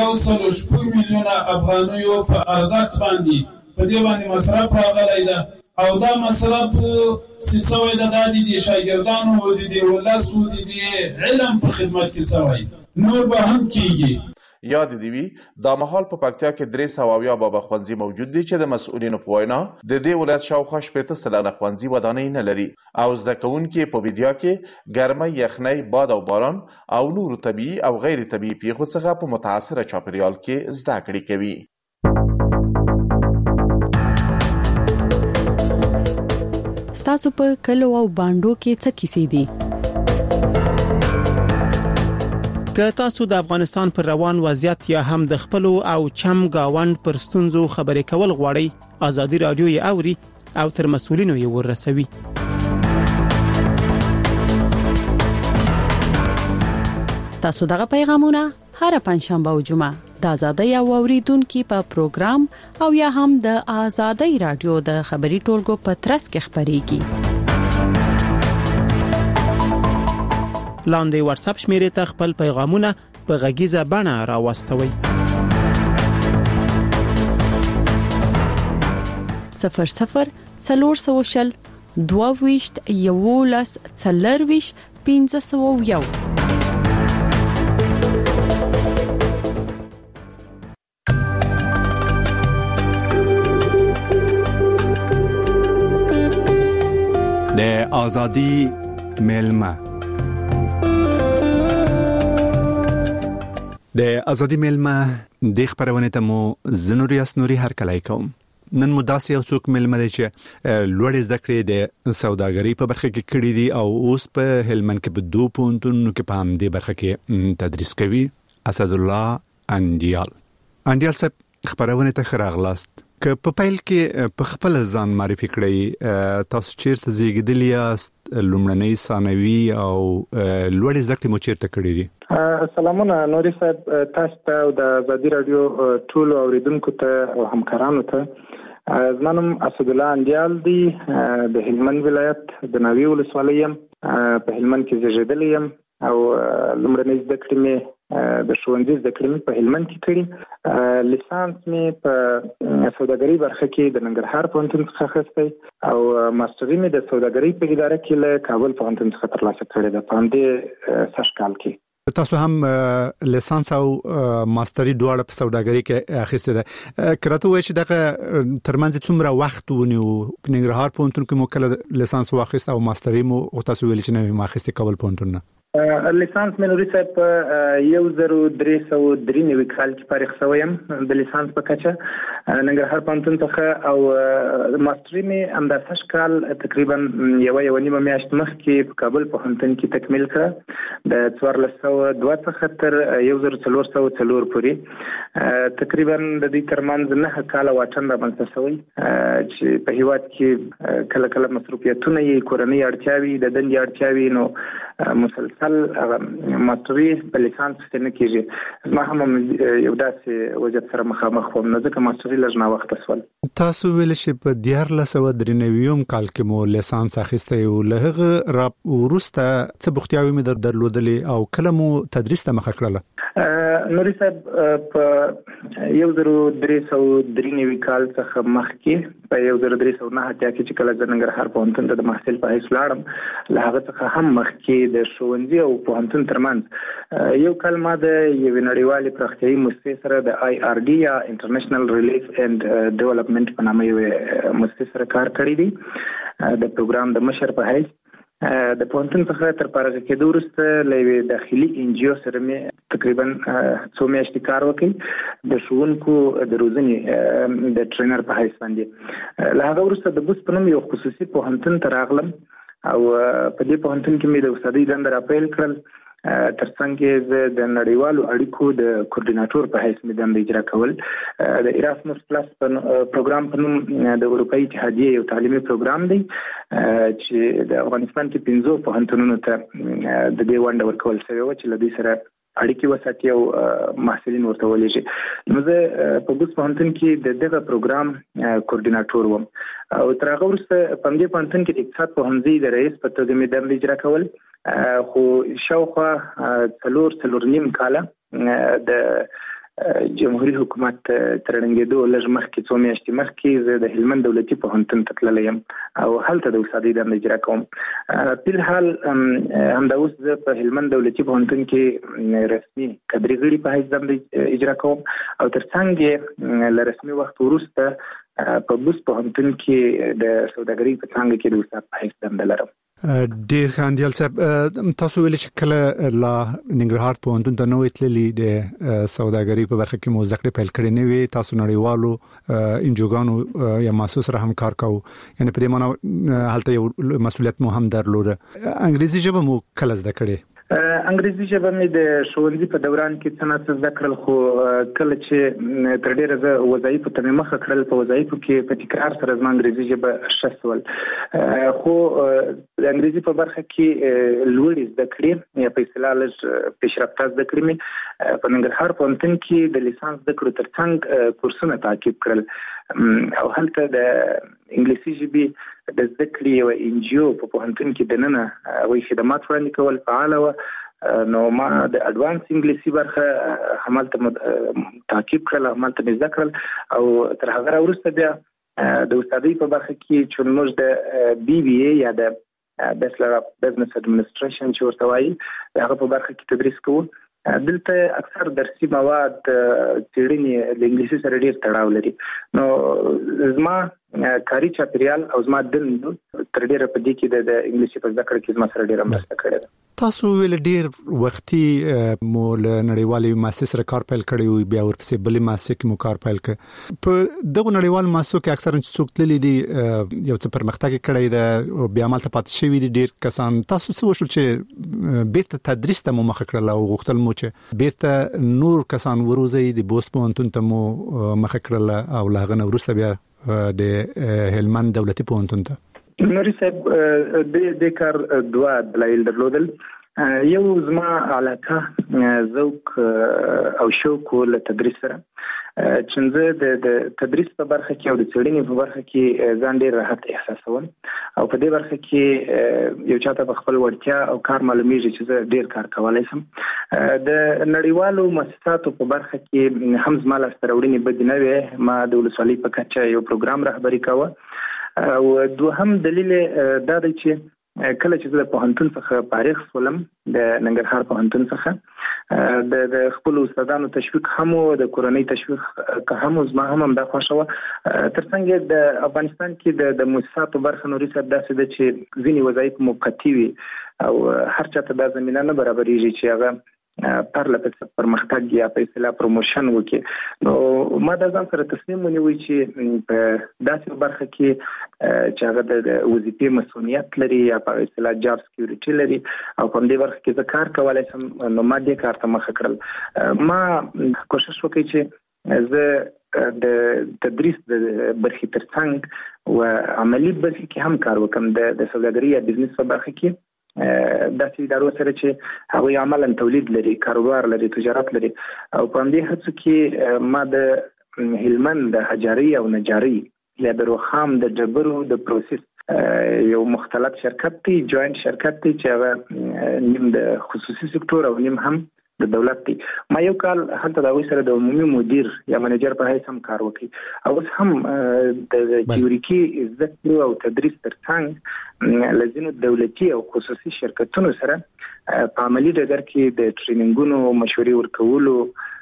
1.6 میلیونه افغانیو په ارزښت باندې په دې باندې مصرف راغلی ده او دا مصرف سوی ده د شاګردانو د ولسو د علم په خدمت کې سوی نور به هم کیږي یاد دی وی دا محل په پکتیا کې 300 بابا خوانزي موجود دي چې د مسؤلینو په وینا د دې ولایت شاوخوا 80 سلنه خوانزي ودانۍ نه لري او زده کوونکي په بیدیا کې ګرمۍ یخنۍ باد او باران او نور طبيعي او غیر طبيعي پیښو څخه په متاثره چاپیریال کې زده کړې کوي ستاسو په کلو او باندو کې څه کیسې دي که تاسو د افغانستان پر روان وضعیت یا هم د خپل او چم گاوند پر ستونزو خبرې کول غواړئ ازادي رادیو یې اوري او تر مسؤلینو یې ورسوي ستاسو دغه پیغامونه هر پنځشنبه او جمعه د آزادۍ او اوریدونکو په پروګرام او یا هم د آزادۍ رادیو د خبري ټولګو په ترڅ کې خبريږي لاندې واتس اپ شمیرې ته خپل پیغامونه په غږیزه بڼه راوستوي. 00 400 22 11 40 501. د آزادی ملمه د آزادی ملمه د خبرونه ته مو زنوریاس نوري هر کله کوم. نن مداسي او څوک ملمه دي چې لوړ زده کړې د سوداګرۍ په برخه کې کړې دي او اوس په هلمند کې په 2 پونتونو کې په هم دې برخه کې تدریس کوي. اسد الله انډیال صاحب خبرونه ته خراغلاست که په پیل کې په خپل ځان معرفي کړئ، تاسو چیرته زیږیدلی یاست، لومړنۍ ثانوي او لوړ زده کړې مو چیرته کړې دي؟ سلامونه نوري صاحب، تاسو ته او د آزادي رادیو ټول اوریدونکو ته او همکارانو ته. زما نوم اسد الله انډیال دی، د هلمند ولایت د ناوې ولسوالۍ یم، په هلمند کې زیږیدلی یم او لومړنۍ زده کړې مې د ښوونځي زده کړې مې په هلمند کې کړې. لیسانس مې په سوداګرۍ برخه کې د ننګرهار پوهنتون څخه اخیستی او ماستري مې د سوداګرۍ په اداره کې له کابل پوهنتون څخه ترلاسه کړې ده په همدې سږ کال کې. تاسو هم لیسانس او ماستري دواړه په سوداګرۍ کې اخیسته ده. کراته وایي چې دغه ترمنځ څومره وخت ونیو؟ ننګرهار پوهنتون کې مو کله لیسانس واخیست او ماستري مو او تاسو ویل چې نه ما اخیسته کابل پوهنتون نه؟ لیسانس مې نوري صاحب 1393 کال کې فارغ شوم د لیسانس په کچه ننګرهار پوهنتون څخه او ماستري مې همداسې کال تقریبا یو نیمه میاشت مخکې په کابل پوهنتون کې تکمیل کړه د 1402 څخه تر 1404 پورې. تقریبا د دې ترمنځ 9 کال واټن رامنځته شوی چې په هیواد کې کله کله مصروفیتونه یې کورنۍ اړتیاوي د دندې اړتیاوي نو مسلسل ماستري په لیسانس کې نه کېږي. ما هم یو داسې وضعیت سره مخامخ وم نو ځکه ماستري لږ نه وخت شول. تاسو ویل چې په 1493 کال کې مو لیسانس اخیسته او له هغه وروسته څه بوختیاوي مې درلودلې او کله مو تدریس ته مخه کړله؟ نوري صاحب په 1393 کال څخه مخکې په 1309 کې چې کله د ننګرهار پوهنتون ته د محصل په حیث لاړم، له هغه څخه هم مخکې د ښوونځي او پوهنتون ترمنځ یو کال ما د یوې نړیوالې پراختیایي موسسې سره د IRD یا انټرنیشنل ریلیف اینډ ډیولپمنٹ په نامه یوې موسسې سره کار کړی دی د پروګرام د مشر په حیث. د پوهنتون څخه تر فارغ کېدو وروسته له یوې داخلي NGO سره مې تقریبا 2 میاشتې کار وکړ د ښوونکو د روزنې د ټرینر په حیث باندې. له هغه وروسته د بوس په نوم یو خصوصي پوهنتون ته راغلم او په دې پوهنتون کې مې د استادۍ دنده راپیل کړل. ترڅنګ زه د نړیوالو اړیکو د کوارډیناټور په حیث مې دنده اجرا کول. د ایراسموس پلس پروګرام په نوم د اروپایي اتحادیې یو تعلیمي پروګرام دی چې د افغانستان کې 15 پوهنتونونو ته د دې ونډه ورکول شوې و چې له دې سره اړیکې وساتي او محصلین ورته ولېږي. نو زه په بوس پوهنتون کې د دغه پروګرام کوارډیناټور وم او تر هغه وروسته په دې پوهنتون کې د اقتصاد پوهنځي د رئیس په توګه مې دنده اجرا کول. خو شاوخوا 4.5 کاله د جمهوریت حکومت ترنګېدو لږ مخکې 2 میاشتې مخکې زه د هلمند دولتي پوهنتون ته تللی یم او هلته د استادۍ دنده اجرا کوم. په حال همدا اوس زه په هلمند دولتي پوهنتون کې رسمي کادري غړي په حیث دنده اجرا کوم او ترڅنګ له رسمي وخت وروسته په بوس پوهنتون کې د سوداګرۍ په څانګه کې د استاد په حیث دنده لرم. ډیر خاندیال صاحب، تاسو ویل چې کله لا ننګرهار پوهنتون ته نوې تللی د سوداګرۍ په برخه کې مو زده کړې پیل کړې نه وي، تاسو نړیوالو انجوګانو یا مؤسسو سره هم کار کوو، یعنی په دې معنی هلته یو مسؤلیت مو هم درلوده. انګریزي ژبه مو کله زده کړې؟ انګریزي ژبه مې د ښوونځي په دوران کې څه نه څه زده کړل، خو کله چې تر ډېره زه وظایفو ته مې مخه کړل په وظایفو کې په تکرار سره زما انګریزي ژبه ښه شول. خو د انګریزي په برخه کې لوړې زده کړې یا په اصطلاح لږ پیشرفته زده کړې مې په ننګرهار پوهنتون کې د لیسانس زده کړو ترڅنګ کورسونه تعقیب کړل او هلته د انګلیسي ژبې د ذکرې او انجیو په پوهنتون کې د ننه وی خدمات وړاندې کول فعال و نو ما د اډوانس انګلیسي برخه همالته تعقیب کړل همالته مې ذکرل او تر هغه وروسته بیا د استادۍ په برخه کې چې موږ د بي بي اي یا د بیچلر اف بزنس اډمنستریشن چې ورته وایي هغه په برخه کې تدریس کوو. دلته اکثر درسي مواد څېړنې د انګلیسي سره ډېر تړاو لري. نو زما کاري چاپیریال او زما دند تر ډېره په دې کې د انګلیسي په زده کړه کې زما سره ډېره مرسته کړې ده. تاسو ویل ډېر وختي مو له نړیوالې مؤسسې سره کار پیل کړی او بیا ورپسې بلې مؤسسې کې مو کار پیل کړ. په دغه نړیوال مؤسسو کې اکثرا چې څوک تللی دي یو څه پرمختګ کړی ده او بیا مالته پاتې شوي دي ډېر کسان. تاسو څه وشول چې بیرته تدریس ته مو مخه کړل او غوښتل مو چې بیرته نور کسان وروزي د بوست پوهنتون ته مو مخه کړل او لا غنه وروسته بیا د هلمند دولتي پوهنتون ته؟ نوري صاحب د کار دوه دلایل درلودل. یو زما علاقه ذوق او شوق له تدریس سره چې د تدریس په برخه کې او د څېړنې په برخه کې ځان ډېر راحت احساسول او په دې برخه کې یو چاته په خپل وړتیا او کار معلومیږي چې زه ډېر کار کولی شم. د نړیوالو مؤسساتو په برخه کې هم زما لاسته راوړنې بدې نه وې. ما د ولسوالۍ په کچه یو پروګرام رهبري کاوه او دوهم دلیل دا دی چې کله چې زه د پوهنتون څخه فارغ شولم د ننګرهار پوهنتون څخه د خپل استادانو تشویق هم او د کورنۍ تشویق هم زما هم دا خوښه وه. ترڅنګ د افغانستان کې د مؤسساتو برخه نوري صاحب داسې ده چې ځینې وظایف موقتي وي او هر چاته دا زمینه نه برابرېږي چې هغه پرله پرمختګ یا په اصطلاح پروموشن وکړي. نو ما دا ځان سره تصمیم ونیوی چې په داسې برخه کې چې هغه د وظیفې مسؤلیت لري یا په اصطلاح جاب سکیورټي لري او په دې برخه کې زه کار کولی شم نو ما دې کار ته مخه کړل. ما کوشش وکړ چې زه د تدریس د برخې ترڅنګ او عملی برخې کې هم کار وکم د سوداګرۍ یا بزنس په برخه کې داسې ادارو سره چې هغوی عملاً تولید لري، کاروبار لري، تجارت لري او په همدې هڅو کې ما د هلمند د حجاري او نجاري یا د رخام د ډبرو د پروسس یو مختلط شرکت دی، جوینټ شرکت دی چې هغه نیم د خصوصي سکتور او نیم هم د دولت دی. ما یو کال هلته د هغوی سره د عمومي مدیر یا منیجر په حیث هم کار وکړي او اوس هم د تیوریکي زده کړو او تدریس ترڅنګ له ځینو دولتي او خصوصي شرکتونو سره په عملي ډګر کې د ټریننګونو مشورې ورکولو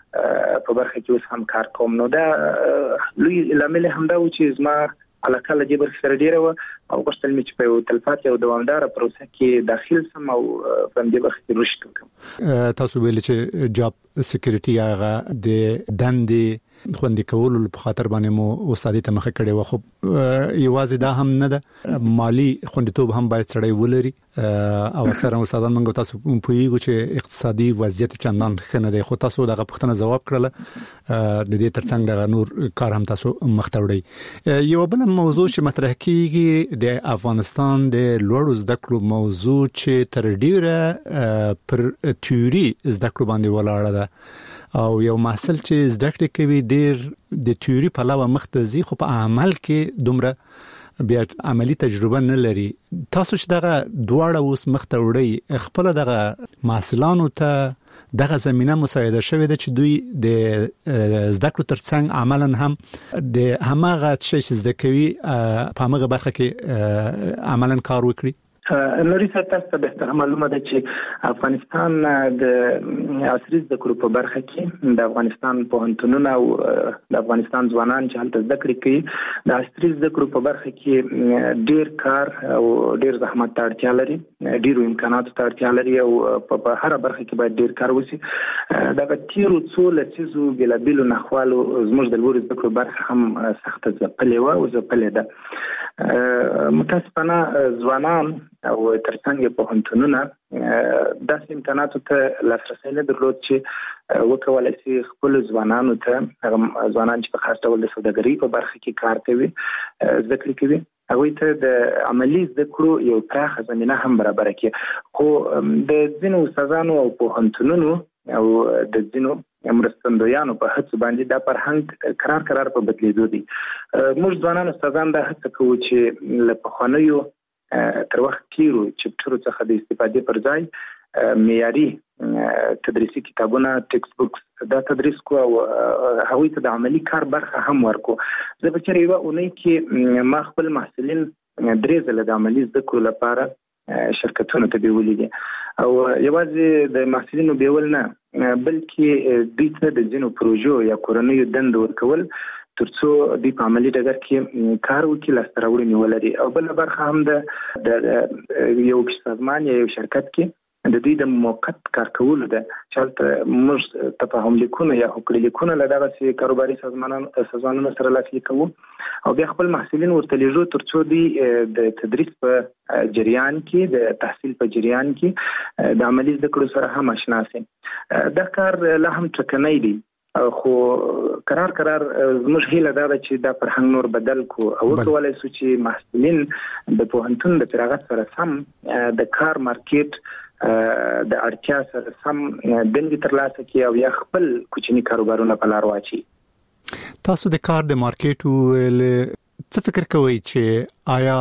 په برخه کې اوس هم کار کوم. نو دا لوی لامل همدا و چې زما علاقه له دې برخې سره ډېره وه او غوښتل مې چې په یو تلپاتې او دوامداره پروسه کې داخل سم او په همدې برخه کې رشد وکړم. تاسو ویل چې جاب سکیورټي هغه د دندې خوندي کولو په خاطر باندې مو استادي ته مخه کړې و. خو یوازې دا هم نه ده، مالی خوندیتوب هم باید سړی ولري او اکثره استادان موږ تاسو پوهیږو چې اقتصادي وضعیت چندان ښه نه دی. خو تاسو دغه پوښتنه ځواب کړله، د دې ترڅنګ دغه نور کار هم تاسو مخ ته وړئ. یو بل موضوع چې مطرح کیږي د افغانستان د لوړو زده کړو موضوع چې تر ډیره پر تیوري زده کړو باندې ولاړه ده او یو محصل چې زده کړې کوي ډیر د تیوري په علاوه مخ ته ځي خو په عمل کې دومره بیا عملی تجربه نه لري. تاسو چې دغه دواړه اوس مخ ته وړئ، خپل دغه محصلانو ته دغه زمينه مساعده شوې ده چې دوی د زده کړو ترڅنګ عملاً هم د هماغه چې زده کوي په هغه برخه کې عملاً کار وکړي. نوري تاسو ته به معلومه ده چې افغانستان د عصري زده کړو په برخه کې د افغانستان پوهنتونونه او د افغانستان ځوانان چې هلته زده کړې کوي د عصري زده کړو په برخه کې ډیر کار او ډیر زحمت ته اړتیا لري، ډیرو امکاناتو ته اړتیا لري او په هر برخه کې باید ډیر کار وشي. دغه تیرو څو لسیزو بېلابېلو نښوالو زموږ د لوړو زده کړو برخه هم سخته ځپلې وه او ځپلې ده. متاسفانه ځوانان او ترڅنګ پوهنتونونه داسې امکاناتو ته لاسرسی نه درلود چې وکولای شي خپل ځوانانو ته، ځوانان چې په خاص ډول د سوداګرۍ په برخه کې کار کوي، زده کړې کوي، هغوی ته د عملي زده کړو یو پراخه زمینه هم برابره کړي. خو د ځینو استادانو او پوهنتونونو او د ځینو مرستندویانو په هڅه باندې دا فرهنګ قرار په بدلیدو دي. موږ ځوانان استادان دا هڅه کوو چې له پخوانیو تر وخت تیرو چپټرو څخه د استفادې پر ځای معیاري تدریسي کتابونه ټیکست بوکس دا تدریس کو او هغوی ته د عملی کار برخه هم ورکو. زه به چېرې یوه اونۍ کې ما خپل محصلین 3 ځله د عملي زده کړو لپاره شرکتونو ته بیولي دي او یوازې د محصلینو بیول نه بلکې دوی ته د ځینو پروژو یا کورنیو دندو ورکول ترڅو دوی په عملي ډګر کې کار وکړي، لاسته راوړنې ولري. او بله برخه هم د یو سازمان یا یو شرکت کې د دوی د موقت کار کولو ده چې هلته موږ تفاهم لیکونه یا هوکړې لیکونه له دغسې کاروباري سازمانونو سره لاسلیک کوو او بیا خپل محصلین ورته لیږو ترڅو دوی د تدریس په جریان کې د تحصیل په جریان کې د عملي زده کړو سره هم اشنا شي. دا کار لا هم ټکنی دی خو قرار زموږ هیله دا ده چې دا فرهنګ نور بدل کو او وکولای شو چې محصلین د پوهنتون د فراغت سره سم د کار مارکیټ د اړتیا سره سم دندې ترلاسه کړي او یا خپل کوچني کاروبارونه په لار واچي. تاسو د کار د مارکیټ څه فکر کوئ چې آیا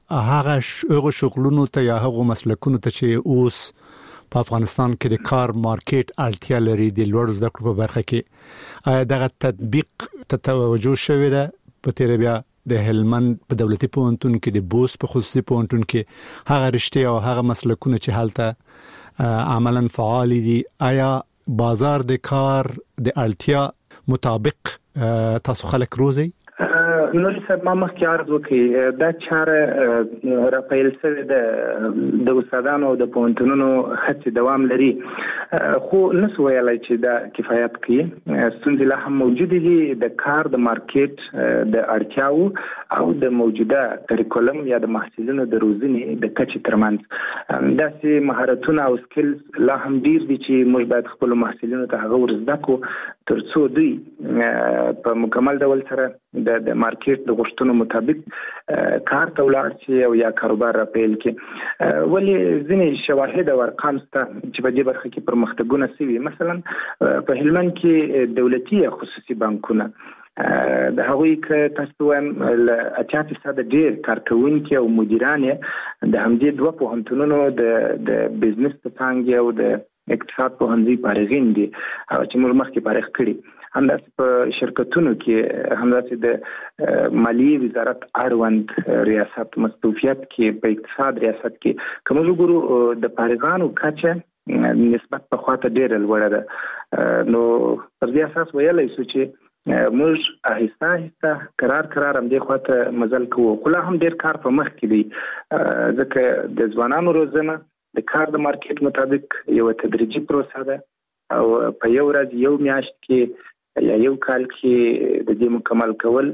هغه شغلونو ته یا هغه مسلکونو ته چې اوس په افغانستان کې د کار مارکیټ اړتیا لري د لوړ زده کړو په برخه کې آیا دغه تطبیق ته توجه شوې ده؟ په تیر بیا د هلمند په دولتي پوهنتون کې د بوس په خصوصي پوهنتون کې هغه رشتې او هغه مسلکونه چې هلته عملاً فعال دي آیا بازار د کار د اړتیا مطابق تاسو خلک روزي؟ نور صاحب ما مخکې عرض وکړي دا چاره راپیل شوې ده د استادانو او د پوهنتونونو هڅې دوام لري خو نسو ویلای چې دا کفایت کوي. ستونزې لا هم موجودې دي د کار د مارکیټ د اړتیاو او د موجوده کریکولم یا د محصلینو د روزنې د کچې ترمنځ داسې مهارتونه او سکلز لا هم ډیر دي چې موږ باید خپل محصلینو ته هغه ور زده کړو ترڅو دوی په مکمل ډول سره د مارکیټ د غوښتنو مطابق کار ته ولاړ شي او یا کاروبار را پیل کړي. ولی ځینې شواهد او ارقام شته چې په دې برخه کې پرمختګونه شوي. مثلا په هلمند کې دولتي یا خصوصي بانکونه د هغوی که تاسو وایم له 80% ډېر کارکوونکي او مدیران د همدې 2 پوهنتونونو د بزنس په څانګې او د اقتصاد پوهنځي فارغین دي چې موږ مخکې فارغ کړي. همداسې په شرکتونو کې همداسې د مالیې وزارت اړوند ریاست مستوفیت کې په اقتصاد ریاست کې که موږ وګورو د فارغانو کچه نسبت په خواته ډېره لوړه ده. نو پر دې اساس ویلی شو چې موږ آهسته آهسته قرار همدې خواته مزل کوو خو لا هم ډېر کار په مخ کې دی ځکه د ځوانانو روزنه د کار د مارکیټ مطابق یو تدریجي پروسه ده او په یو ورځ یو میاشت کې یا یو کال کې د دې مکمل کول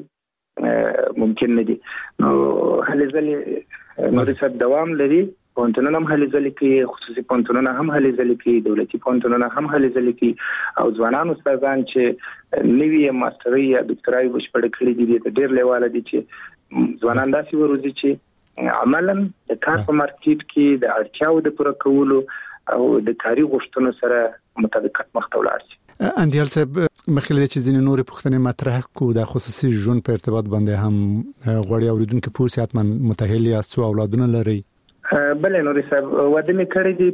ممکن نه دي. نو هلې ځلې نورې دوام لري. پوهنتونونه هم هلې ځلې کوي، خصوصي پوهنتونونه هم هلې ځلې کوي، دولتي پوهنتونونه هم هلې ځلې کوي او ځوانان استادان چې نوي ماسترۍ یا دکترای بشپړ کړي دي د ډېر لیواله دي چې ځوانان داسې وروزي چې عملاً د کار په مارکیټ کې د اړتیاو د پوره کولو او د کاري غوښتنو سره مطابقت مخ ته ولاړ شي. اندیال صاحب مخکې چې ځینې نورې پوښتنې مطرح کړو د خصوصي ژوند په ارتباط باندې هم غواړي اوریدونکو پوه شي حتماً متأهل یاست څو اولادونه لري؟ بلې نورې صاحب واده مې کړی دی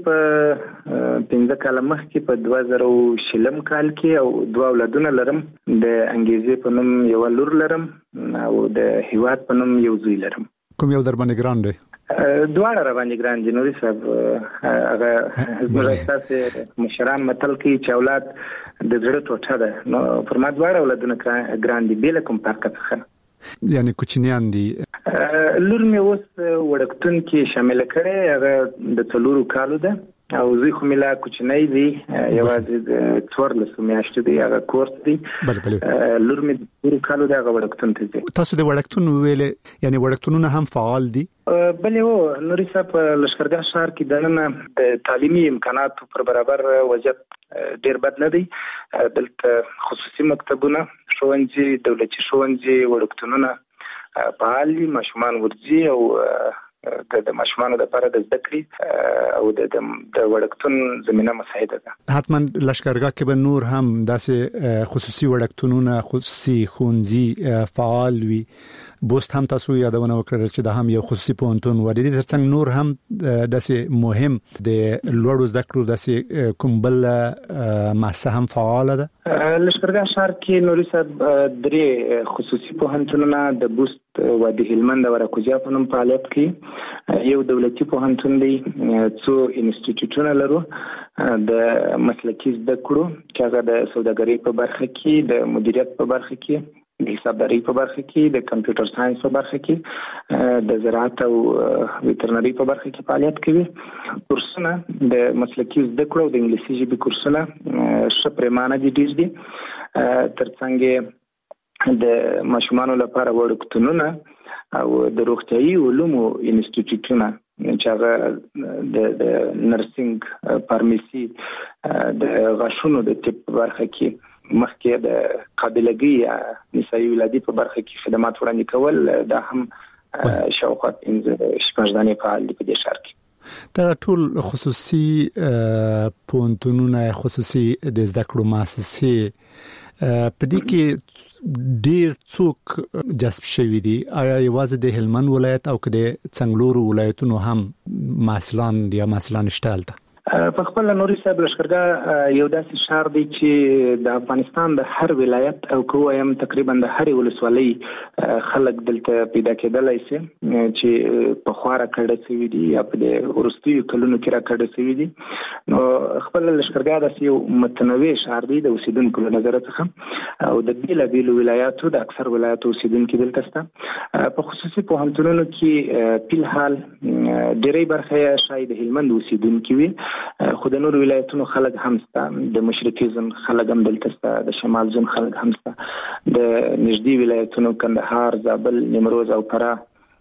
په 15 کاله مخکې په 2020 کال کې او 2 اولادونه لرم. د انګیزې په نوم یو لور لرم او د هیواد په نوم یو زوی لرم. کوم یو در باندې ګران دی؟ دواړه را باندې ګران دي نورې صاحب. هغه زموږ احساس مشران متل کوي چې اولاد د زړه ټوټه ده. نو پر ما دواړه اولادونه ګران دي بې له کوم فرقه څخه. یعنی کوچنیان دي؟ لور مې اوس وړکتون کې شامل کړی هغه د 4 کالو ده او زوی خو مې لا کوچنی دی یوازې د 14 میاشتو دی هغه کورس دی. لور مې د 4 کالو ده هغه وړکتون ته ځي. تاسو د وړکتون ویلې یعنی وړکتونونه هم فعال دي؟ بلې و نورې صاحب په لښکرګاه ښار کې دننه د تعلیمي امکاناتو پر برابر وضعیت ډېر بد نه دی. دلته خصوصي مکتبونه، ښوونځي، دولتي ښوونځي، وړکتونونه فعال دي، ماشومان ورځي او د ماشومانو لپاره د زده کړې او د وړکتون زمينه مساعده ده. حتما لشکرګاه کې به نور هم داسې خصوصي وړکتونونه خصوصي ښوونځي فعال وي. بوست هم تاسو یادونه وکړه چې دا هم یو خصوصي پوهنتون و. د دې ترڅنګ نور هم داسې مهم د لوړو زده کړو داسې کوم بل مؤسسه هم فعال ده. لشکرګاه ښار کې نوري صاحب 3 خصوصي پوهنتونونه د بوست وادي هلمند او راکوزیا په نوم فعالیت کوي. یو دولتي پوهنتون دی، 2 انسټیټیوټونه لرو د مسلکي زده کړو چې هغه د سوداګرۍ په برخه کې، د مدیریت په برخه کې، د حسابداري په برخه کې، د کمپیوټر ساينس په برخه کې، د زراعت او ویټرنري په برخه کې فعالیت کوي. کورسونه د مسلکي زده کړو د انګلیسي ژبې کورسونه شپریمانه دي ډیر دي. ترڅنګ د ماشومانو لپاره وړکتونونه او د روغتيایي علومو انسټیټیوټونه چې هغه د نرسنګ، فارمیسي، د غاښونو د طب برخه کې مخکې د قابلګي نسایي ولادي په برخه کې خدمات وړاندې کول، دا هم شاوخوا 15 دانې فعال دي په دې ښار کې. دا ټول خصوصي پوهنتونونه، خصوصي د زده کړو مؤسسې په دې کې ډیر څوک جذب شوي دي. آیا یوازې د هلمند ولایت او کله څنګلورو ولایتونو هم محصلان یا محصلان شته؟ په خپل نوري صاحب لشکرګاه یو داسې ښار دی چې د افغانستان د هر ولایت او کوم تقریبا د هر ولسوالۍ خلک دلته پیدا کېدلای شي چې په خواره کډه سوي دي یا په ورستي کلونو کې را کډه سوي دي. نو خپل لشکرګاه د یو متنوع ښار دی د اوسیدونکو نظر څخه او د بیل ولایاتو د اکثر ولایاتو اوسیدونکو دلته سته. په خصوصي پوهنتونونو کې په حال ډېری برخه شاید هلمند اوسیدونکو وي، خو د نور ولایتونو خلک هم سته، د مشرقي زون خلک هم دلته سته، د شمال زون خلک هم سته، د نږدې ولایتونو کندهار، زابل، نیمروز او فراه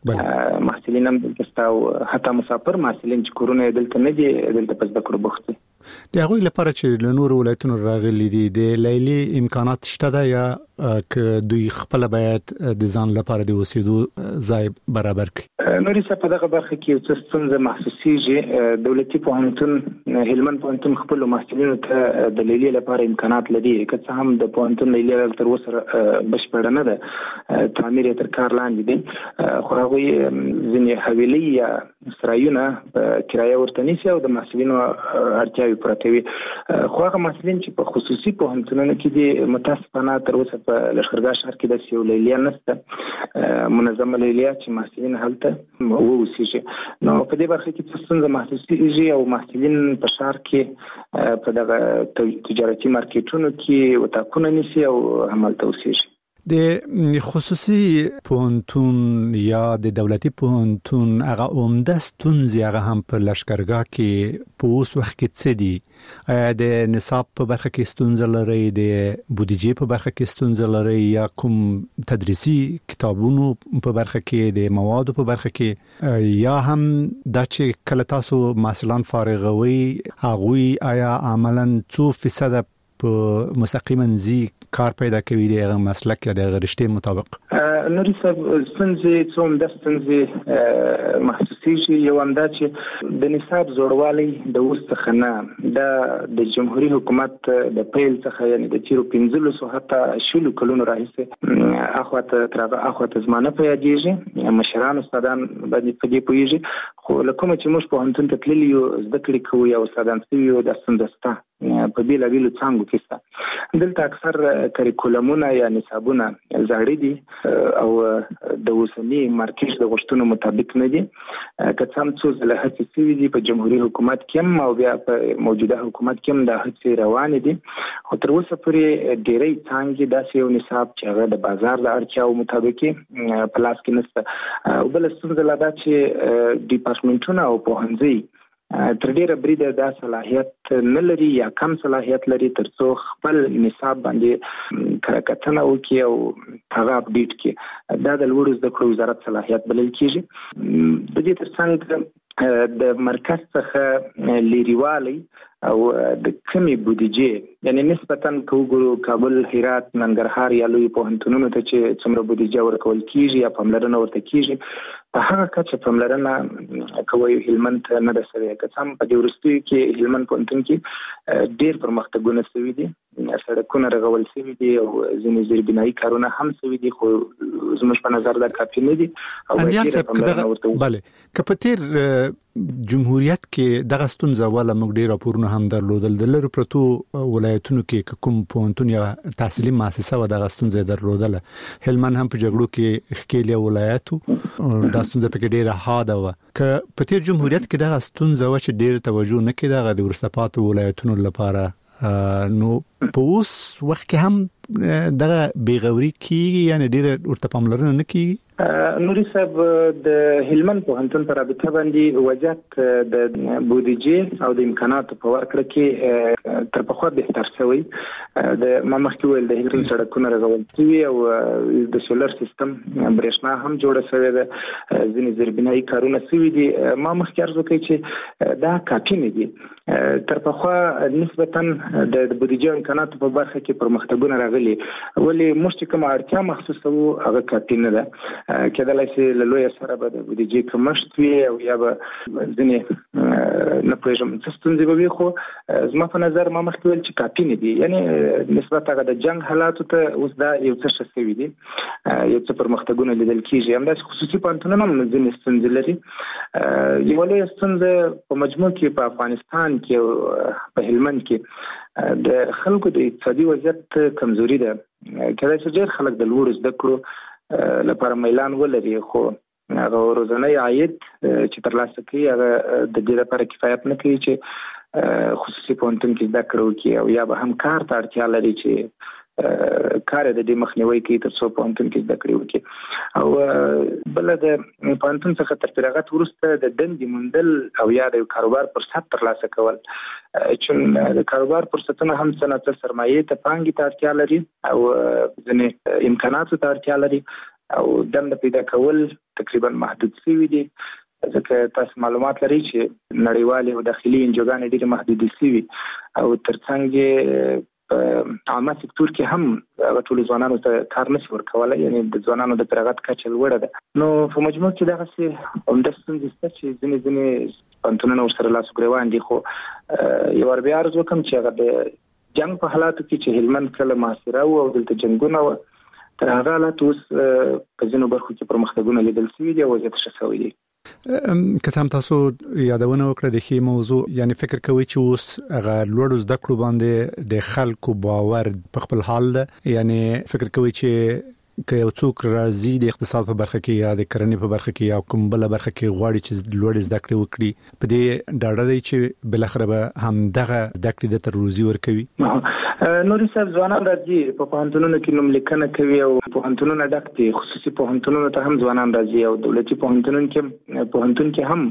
محصلین هم دلته سته او حتی مسافر محصلین چې کورونه دلته نه دي دلته په زده کړو بوخت دي. د هغوی لپاره چې له نورو ولایتونو راغلي دي د لیلي امکانات شته ده یا که دوی خپل باید د ځان لپاره د اوسېدو ځای برابر کړي؟ نوري څه په دغه برخه کې څه ستونزه محسوسیږي. دولتي پوهنتون هلمند پوهنتون خپل محصلینو ته د لیلي لپاره امکانات لري، که څه هم د پوهنتون لیلي تر اوسه بشپړه نه ده، تعمیر تر کار لاندې دي، خو هغوی ځینې حویلي یا سرایونه کرایه ورته نیسي او د محصلینو اړتیاوې پوره کوي. خو هغه محصلین چې په خصوصي پوهنتونونو کې دي متاسفانه تر اوسه په لشکرګاه ښار کې د یو لیلیه نشته، منظمه لیلیه چې محصلین هلته ووسیږي. نو په دې برخه کې څه ستونزه محسوسیږي او محصلین په ښار کې په دغه تجارتي مارکیټونو کې وټاکونه نیسي او همالته اوسیږي. د خصوصي پوهنتون یا د دولتي پوهنتون هغه عمده ستونزې هغه هم په لشکرګاه کې په اوس وخت کې څه دي؟ آیا د نصاب په برخه کې ستونزه لري، د بودیجې په برخه کې ستونزه لري، یا کوم تدریسي کتابونو په برخه کې، د موادو په برخه کې، یا هم دا چې کله تاسو محصلان فارغوي هغوی آیا عملاً 2% په مستقیما زی کار پیدا کوي د مسلک یا د رشتې مطابق؟ نوري صاحب ستونزې څوم د ستونزې محسوسیږي. یو همدا چې د نصاب زوړوالی د اوس څخه نه، د جمهوریت حکومت د پیل څخه یعنی د تیرو 15 حتی 20 کلونو راهیسې اخواته زمانه په یادېږي، مشران استادان باندې په دې پوهیږي، خو لکه چې موږ پوهنتون ته تللي یو زده کړې کوو یا استادان سوي یو د ستونزه سته په بیلابیلو څانګو کې سته. دلته اکثر کریکولمونه یا نصابونه زاړه دي او د اوسني مارکیټ د غوښتنو مطابق نه دي، که څه هم څو ځله هڅې شوي دي په جمهوریت حکومت کې هم او بیا په موجوده حکومت کې هم دا هڅې روانې دي، خو تر اوسه پورې ډېری څانګې داسې یو نصاب چې هغه د بازار د اړتیاو مطابق په لاس کې نشته. او بله ستونزه لا دا چې ډیپارټمنټونه او پوهنځي تر ډیره بریده دا صلاحیت نه لري یا کم صلاحیت لري ترڅو خپل نصاب باندې کارکتنه وکړي او هغه اپډیټ کړي. دا د لوړو زده کړو وزارت صلاحیت بلل کیږي. د دې ترڅنګ د مرکز څخه لیریوالي او د کمی بودیجې یعنی نسبتاً کوګورو کابل، هرات، ننګرهار یا لوی پوهنتونونو ته چې څومره بودیجه ورکول کیږي یا پاملرنه ورته کیږي، هغه کچه پاملرنه کوي هلمند ته نه ده شوې که هم په دې وروستیو کې هلمند پوهنتون کې ډېر پرمختګونه شوي دي سړکونه رغول شوي دي او ځینې زیربنایي کارونه هم شوي دي خو زموږ په نظر دا کافي نه دي او بله که په تیر جمهوریت کې دغه ستونزه ولا موږ ډېر راپورونه هم درلودل د لرو پرتو ولایتونو کې کوم پوهنتون یا تحصیلي مؤسسه و دغه ستونزه درلودله هلمند هم په جګړو کې ښکېل ولایتو دا ستونزه پکې ډېره حاده و که په تیر جمهوریت کې دغه ستونزه و چې ډېر توجه نه کړي دغه ورسته پاتې ولایتونو لپاره نو په اوس وخت کې هم دغه بیغوري کیږي یعنی ډېر ورته پاملرنه نه کیږي نوري صاحب د هلمند پوهنتون پر رابطه باندې وجات د بودیجې او د امکاناتو په ورکړه کې تر پخوا بهتر شوی د مخکې ویل د هلمند سړکونه رغول شوي او د سولر سیستم برېښنا هم جوړه شوې ده ځینې زیربنایي کارونه شوي دي ما مخکې عرض وکړ چې دا کافي نه دي تر پخوا نسبتا د بودیجې امکاناتو په برخه کې پرمختګونه راغلي ولې موږ کوم اړتیا محسوسه وو هغه کافي نه ده کېدلای شي له لوی سره به د بودیجې کمښت وي او یا به ځینې نه پوهېږم څه ستونزې به وي خو زما په نظر ما مخکې ویل چې کافي نه دي یعنې نسبت هغه د جنګ حالاتو ته اوس دا یو څه ښه شوي دي یو څه پرمختګونه لیدل کېږي همداسې خصوصي پوهنتونونه هم ځینې ستونزې لري یوه لویه ستونزه په مجموع کې په افغانستان کې او په هلمند کې د خلکو د اقتصادي وضعیت کمزوري ده کېدای شي ډېر خلک د لوړو زده کړو لپاره میلان ولري خو هغه روزانه عاید چې ترلاسه کوي هغه د دې لپاره کفایت نه کوي چې خصوصي پوهنتون کې زده کړه وکړي او یا به هم کار ته اړتیا لري چې کار د دې مخنیوي کوي تر څو پوهنتون کې زده کړه وکړي او بل د پوهنتون څخه تر فراغت وروسته د دندې موندل او یا د کاروبار فرصت ترلاسه کول چې د کاروبار فرصتونه هم صنعت سرمایه ته پانګې ته اړتیا لري او ځینې امکاناتو ته اړتیا لري او دنده پیدا کول تقریبا محدود شوي دي ځکه تاسو معلومات لرئ چې نړیوالې او داخلي انجوګانې ډېرې محدودې شوي او ترڅنګ په عامه سکتور کې هم ټول ځوانانو ته کار نشي ورکولای یعنی د ځوانانو د فراغت کچه لوړه ده نو په مجموع کې دغه څه همداسې ستونزې شته چې ځینې پوهنتونونه ورسره لاس ګریوان دي خو یو بیا عرض وکړم چې هغه د جنګ په حالاتو کې چې هلمند کله محاصره و او دلته جنګونه و تر هغه حالات اوس په ځینو برخو کې پرمختګونه لیدل شوي دي او وضعیت ښه شوی دی که څه هم تاسو یادونه وکړه د ښې موضوع یعنی فکر کوئ چې اوس هغه لوړو زده کړو باندې د خلکو باور په خپل حال ده یعنی فکر کوئ چې که یو څوک راځي د اقتصاد په برخه کې یا د کرنې په برخه کې یا کوم بل برخه کې غواړي چې لوړ زده کړې وکړي په دې ډاډه دی چې بلخره به هم دغه زده کړې د تر روزي ورکوي نوري صاحب ځوانان راځي په پوهنتونونو کې نوم لیکنه کوي او پوهنتونونه ډک دي خصوصي پوهنتونونو ته هم ځوانان راځي او دولتي پوهنتون کې هم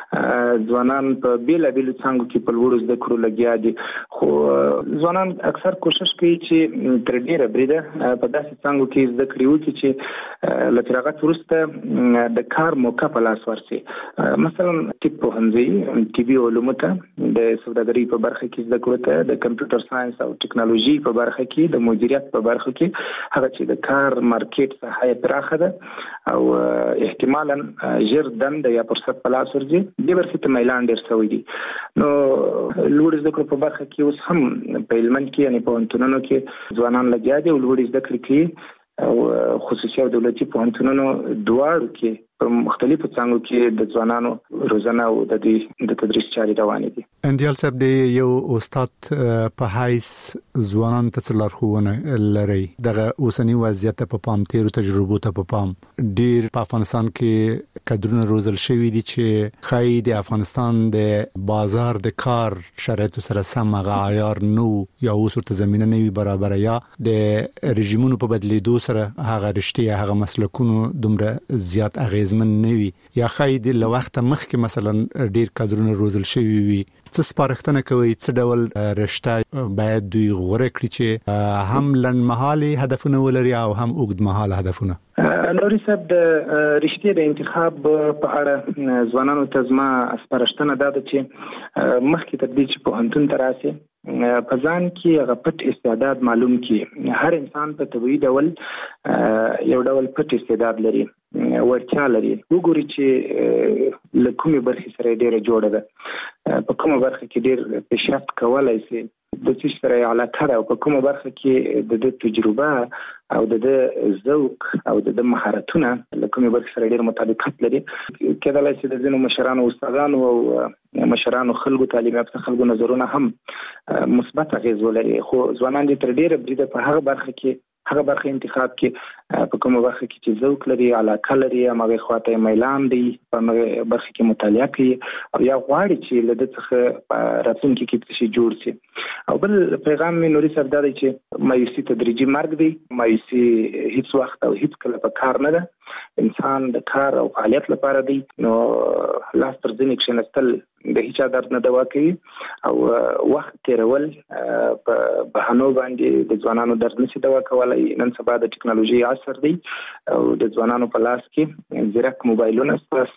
ځوانان په بیلابیلو څانګو کې په لوړو زده کړو لګیا دي خو ځوانان اکثر کوشش کوي چې تر ډیره بریده په داسې څانګو کې زده کړې وکړي چې له فراغت وروسته د کار موقع په لاس ورشي مثلا طب پوهنځي طبي علومو ته د سوداګرۍ په برخه کې زده کړو ته د کمپیوټر ساينس او ټکنالوژي په برخه کې د مدیریت په برخه کې هغه چې د کار مارکیټ ساحه پراخه ده او احتمالاً ژر دند یا فرصت په لاس ورځي د برخې ته میلان ډېر شوی دی نو لوړ زده کړو په برخه کې اوس هم په هلمند کې یعنې پوهنتونونو کې ځوانان لګیا دي او لوړ زده کړې کوي او خصوصي او دولتي پوهنتونونو دواړو کې په مختلفو څانګو کې د ځوانانو روزنه او د تدریس چارې روانې دي. اندیال صاحب د یو استاد په حیث ځوانانو ته څه لارښوونه لري دغه اوسنی وضعیت په پام تیرو تجربو ته په پام ډیر په افغانستان کې کډرونه روزل شوی دي چې خای د افغانستان د بازار د کار شرایطو سره سم غعیار نو یا اوسورته زمينه نه وي برابر یا د رژیمونو په بدلیدو سره هغه رښتیا هغه مسلکونو دومره زیات اغیز من نوي یا خاید له وخت مخکې مثلا ډیر کډرونه روزل شوی وي څه سپارښتنه کوي څه ډول رشته باید دوی غوړه کړی چې هم لنډمهالي هدفونه ولري او هم اوږدمهاله هدفونه نوري صاحب د رشتې د انتخاب په اړه ځوانانو ته زما سپارښتنه ده چې مخکې تر دې چې پوهنتون ته راشي په ځان کې هغه پټ استعداد معلوم کړي هر انسان په طبيعي ډول یو ډول پټ استعداد لري ورتیا لري وګوري چې له کومې برخې سره ډیره جوړه ده په کومه برخه کې ډیر پیشرفت کولای شي د څه سره علاقه ده او په کومه برخه کې د تجربه او د ذوق او د مهارتونو له کومې برخې سره ډیر مطابقت لري کېدای شي د ځینو مشرانو او استادانو او مشرانو خلکو تعلیم یافته خلکو نظرونه هم مثبت اغیز ولري خو ځوانان دې تر ډیره بریده په هغه برخه انتخاب کې په کومه برخه کې چې ذوق لري علاقه لري هغه خواته میلان دی په هغه برخه کې مطالعه کوي او یا غواړي چې له دې څخه راتلونکي کې څه جوړ شي او بل پیغام مې نوري سره دا دی چې مایوسي تدریجي مرګ دی مایوسي هیڅ وخت او هیڅ کله په کار نه ده انسان د کار او فعالیت لپاره دی نو لاس تر ځینې کښېنستل د هیڅ درد نه دوا کوي او وخت تیرول په بهانو باندې د ځوانانو درد نشي دوا کولای نن سبا د ټکنالوژي عصر دی او د ځوانانو په لاس کې زیرک موبایلونه سره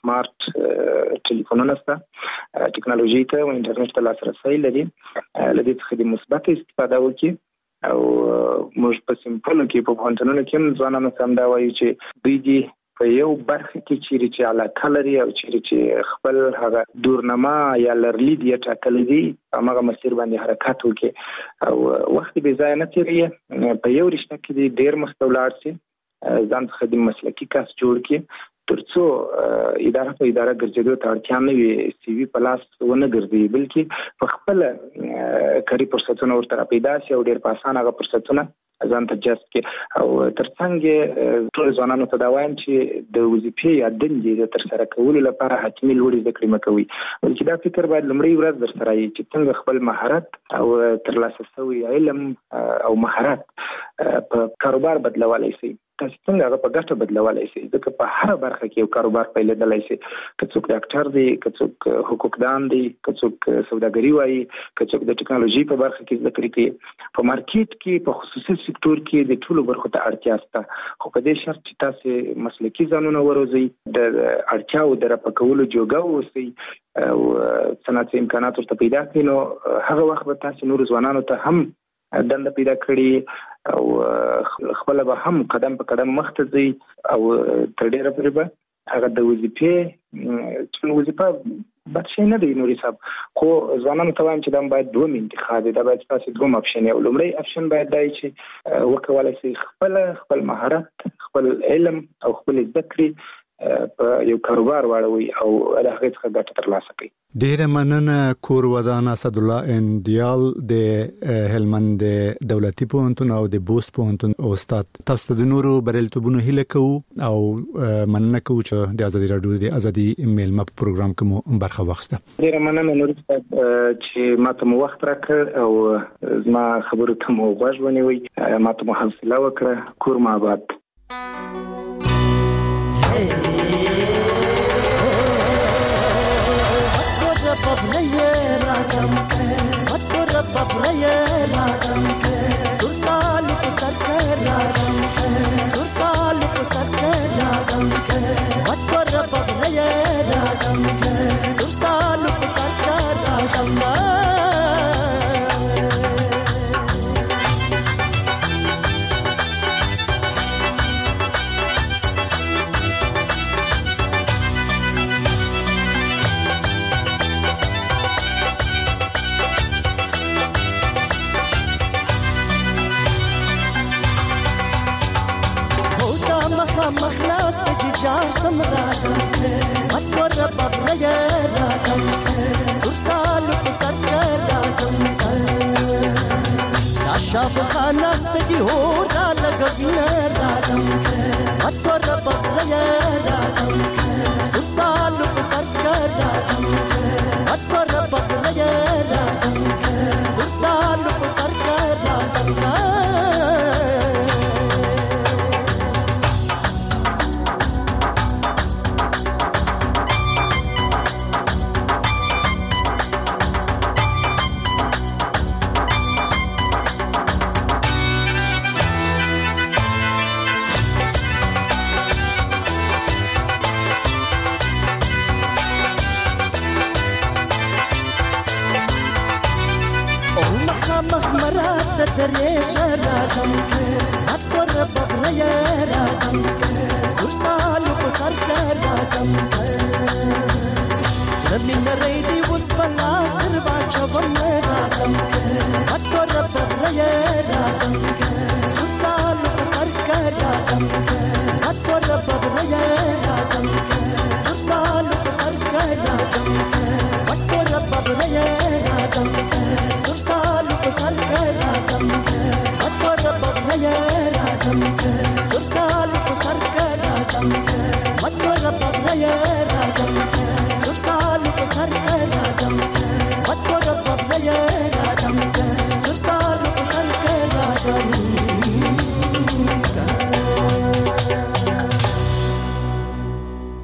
سمارټ ټلیفونونه سره ټکنالوژي ته او انټرنیټ ته لاسرسي لري لدې څخه د مثبت استفاده وکړي او موږ په سیمپل کې په پوهنتونونو کې هم ځوانانو ته دا وایو چې دوی دې په یو برخه کې چې علاقه لري او چې خپل هغه دورنما یا لرلید یا ټاکلي دي هغه مسیر باندې حرکت وکړي او وخت به ضایع نه تیریږي په یو رشته کې ډېر مستولار شي ځان څخه د مسلکي کس جوړ کړي ترڅو اداره په اداره ګرځېدو ته اړتیا نه وي سی وی په لاس ونه ګرځي بلکې په خپل کاري فرصتونه ورته پیدا شي او ډېر په اسانه هغه فرصتونه ځان ته جذب کړي او ترڅنګ ټول ځوانانو ته دا وایم چې د وظیفې یا دندې د ترسره کولو لپاره حتمي لوړې زده کړې مه کوئ بلکې دا فکر باید لومړی ورځ درسره وي چې څنګه خپل مهارت او ترلاسه شوی علم او مهارت په کاروبار بدلولی شي تاسو څنګه هغه په ګټه بدلولی شي ځکه په هر برخه کې یو کاروبار پیلېدلی شي که څوک ډاکټر دی که څوک حقوقدان دی که څوک سوداګري وایي که څوک د ټکنالوژي په برخه کې زده کړې کوي په مارکیټ کې په خصوصي سکتور کې د ټولو برخو ته اړتیا شته خو په دې شرط چې تاسو مسلکي ځانونه وروزئ د اړتیاو د راپکولو جوګه واوسئ او صنعتي امکانات ورته پیدا کړئ نو هغه وخت به تاسو نور ځوانانو ته هم دنده پیدا کړي او خپل به هم قدم په قدم مخته ځي او تر ډیره پورې به هغه د وظیفې چې وظیفه بد شي نه دی نوري صاحب خو ځوانانو ته وایم چې دا باید دوم انتخاب دی دا باید تاسو دوم اپشن یو لومړی اپشن باید دی چې وکولای شي خپل مهارت خپل علم او خپل زده کړې په یو کاروبار واړوي او د هغې څخه ګټه ترلاسه کړي. ډیره مننه کور ودان اسد الله اندیال د هلمند دولتي پوهنتون او د بوست پوهنتون استاد. تاسو د نورو بریالیتوبونو هیله کوو او مننه کوو چې د ازادي رادیو د ازادي ایمیل مپ پروګرام کې مو برخه واخیسته. ډیره مننه نور چې ماته مو وخت راکړ او زما خبرو ته مو غوږ ونیوي ماته مو حوصله وکړه کور مو آباد. شاب خانستگی هو را لگوینه رادم که مطور بغلیه رادم که سر سالو بسر کردم که مطور بغلیه رادم که سر سالو بسر کردم که مخمرات دريش رادم که مطور ببرای رادم سر سالو په سر رادم زمین ریدی وس بلا سر باچوم رادم اتور ببرای رادم سر سالو په سر رادم اتور ببرای رادم سر سالو په سر رادم اتور ببرای رادم سر سالو په سر رادم اتور ببرای رادم سر سالو په سر رادم اتور ببرای رادم سر سالو په سر رادم اتور ببرای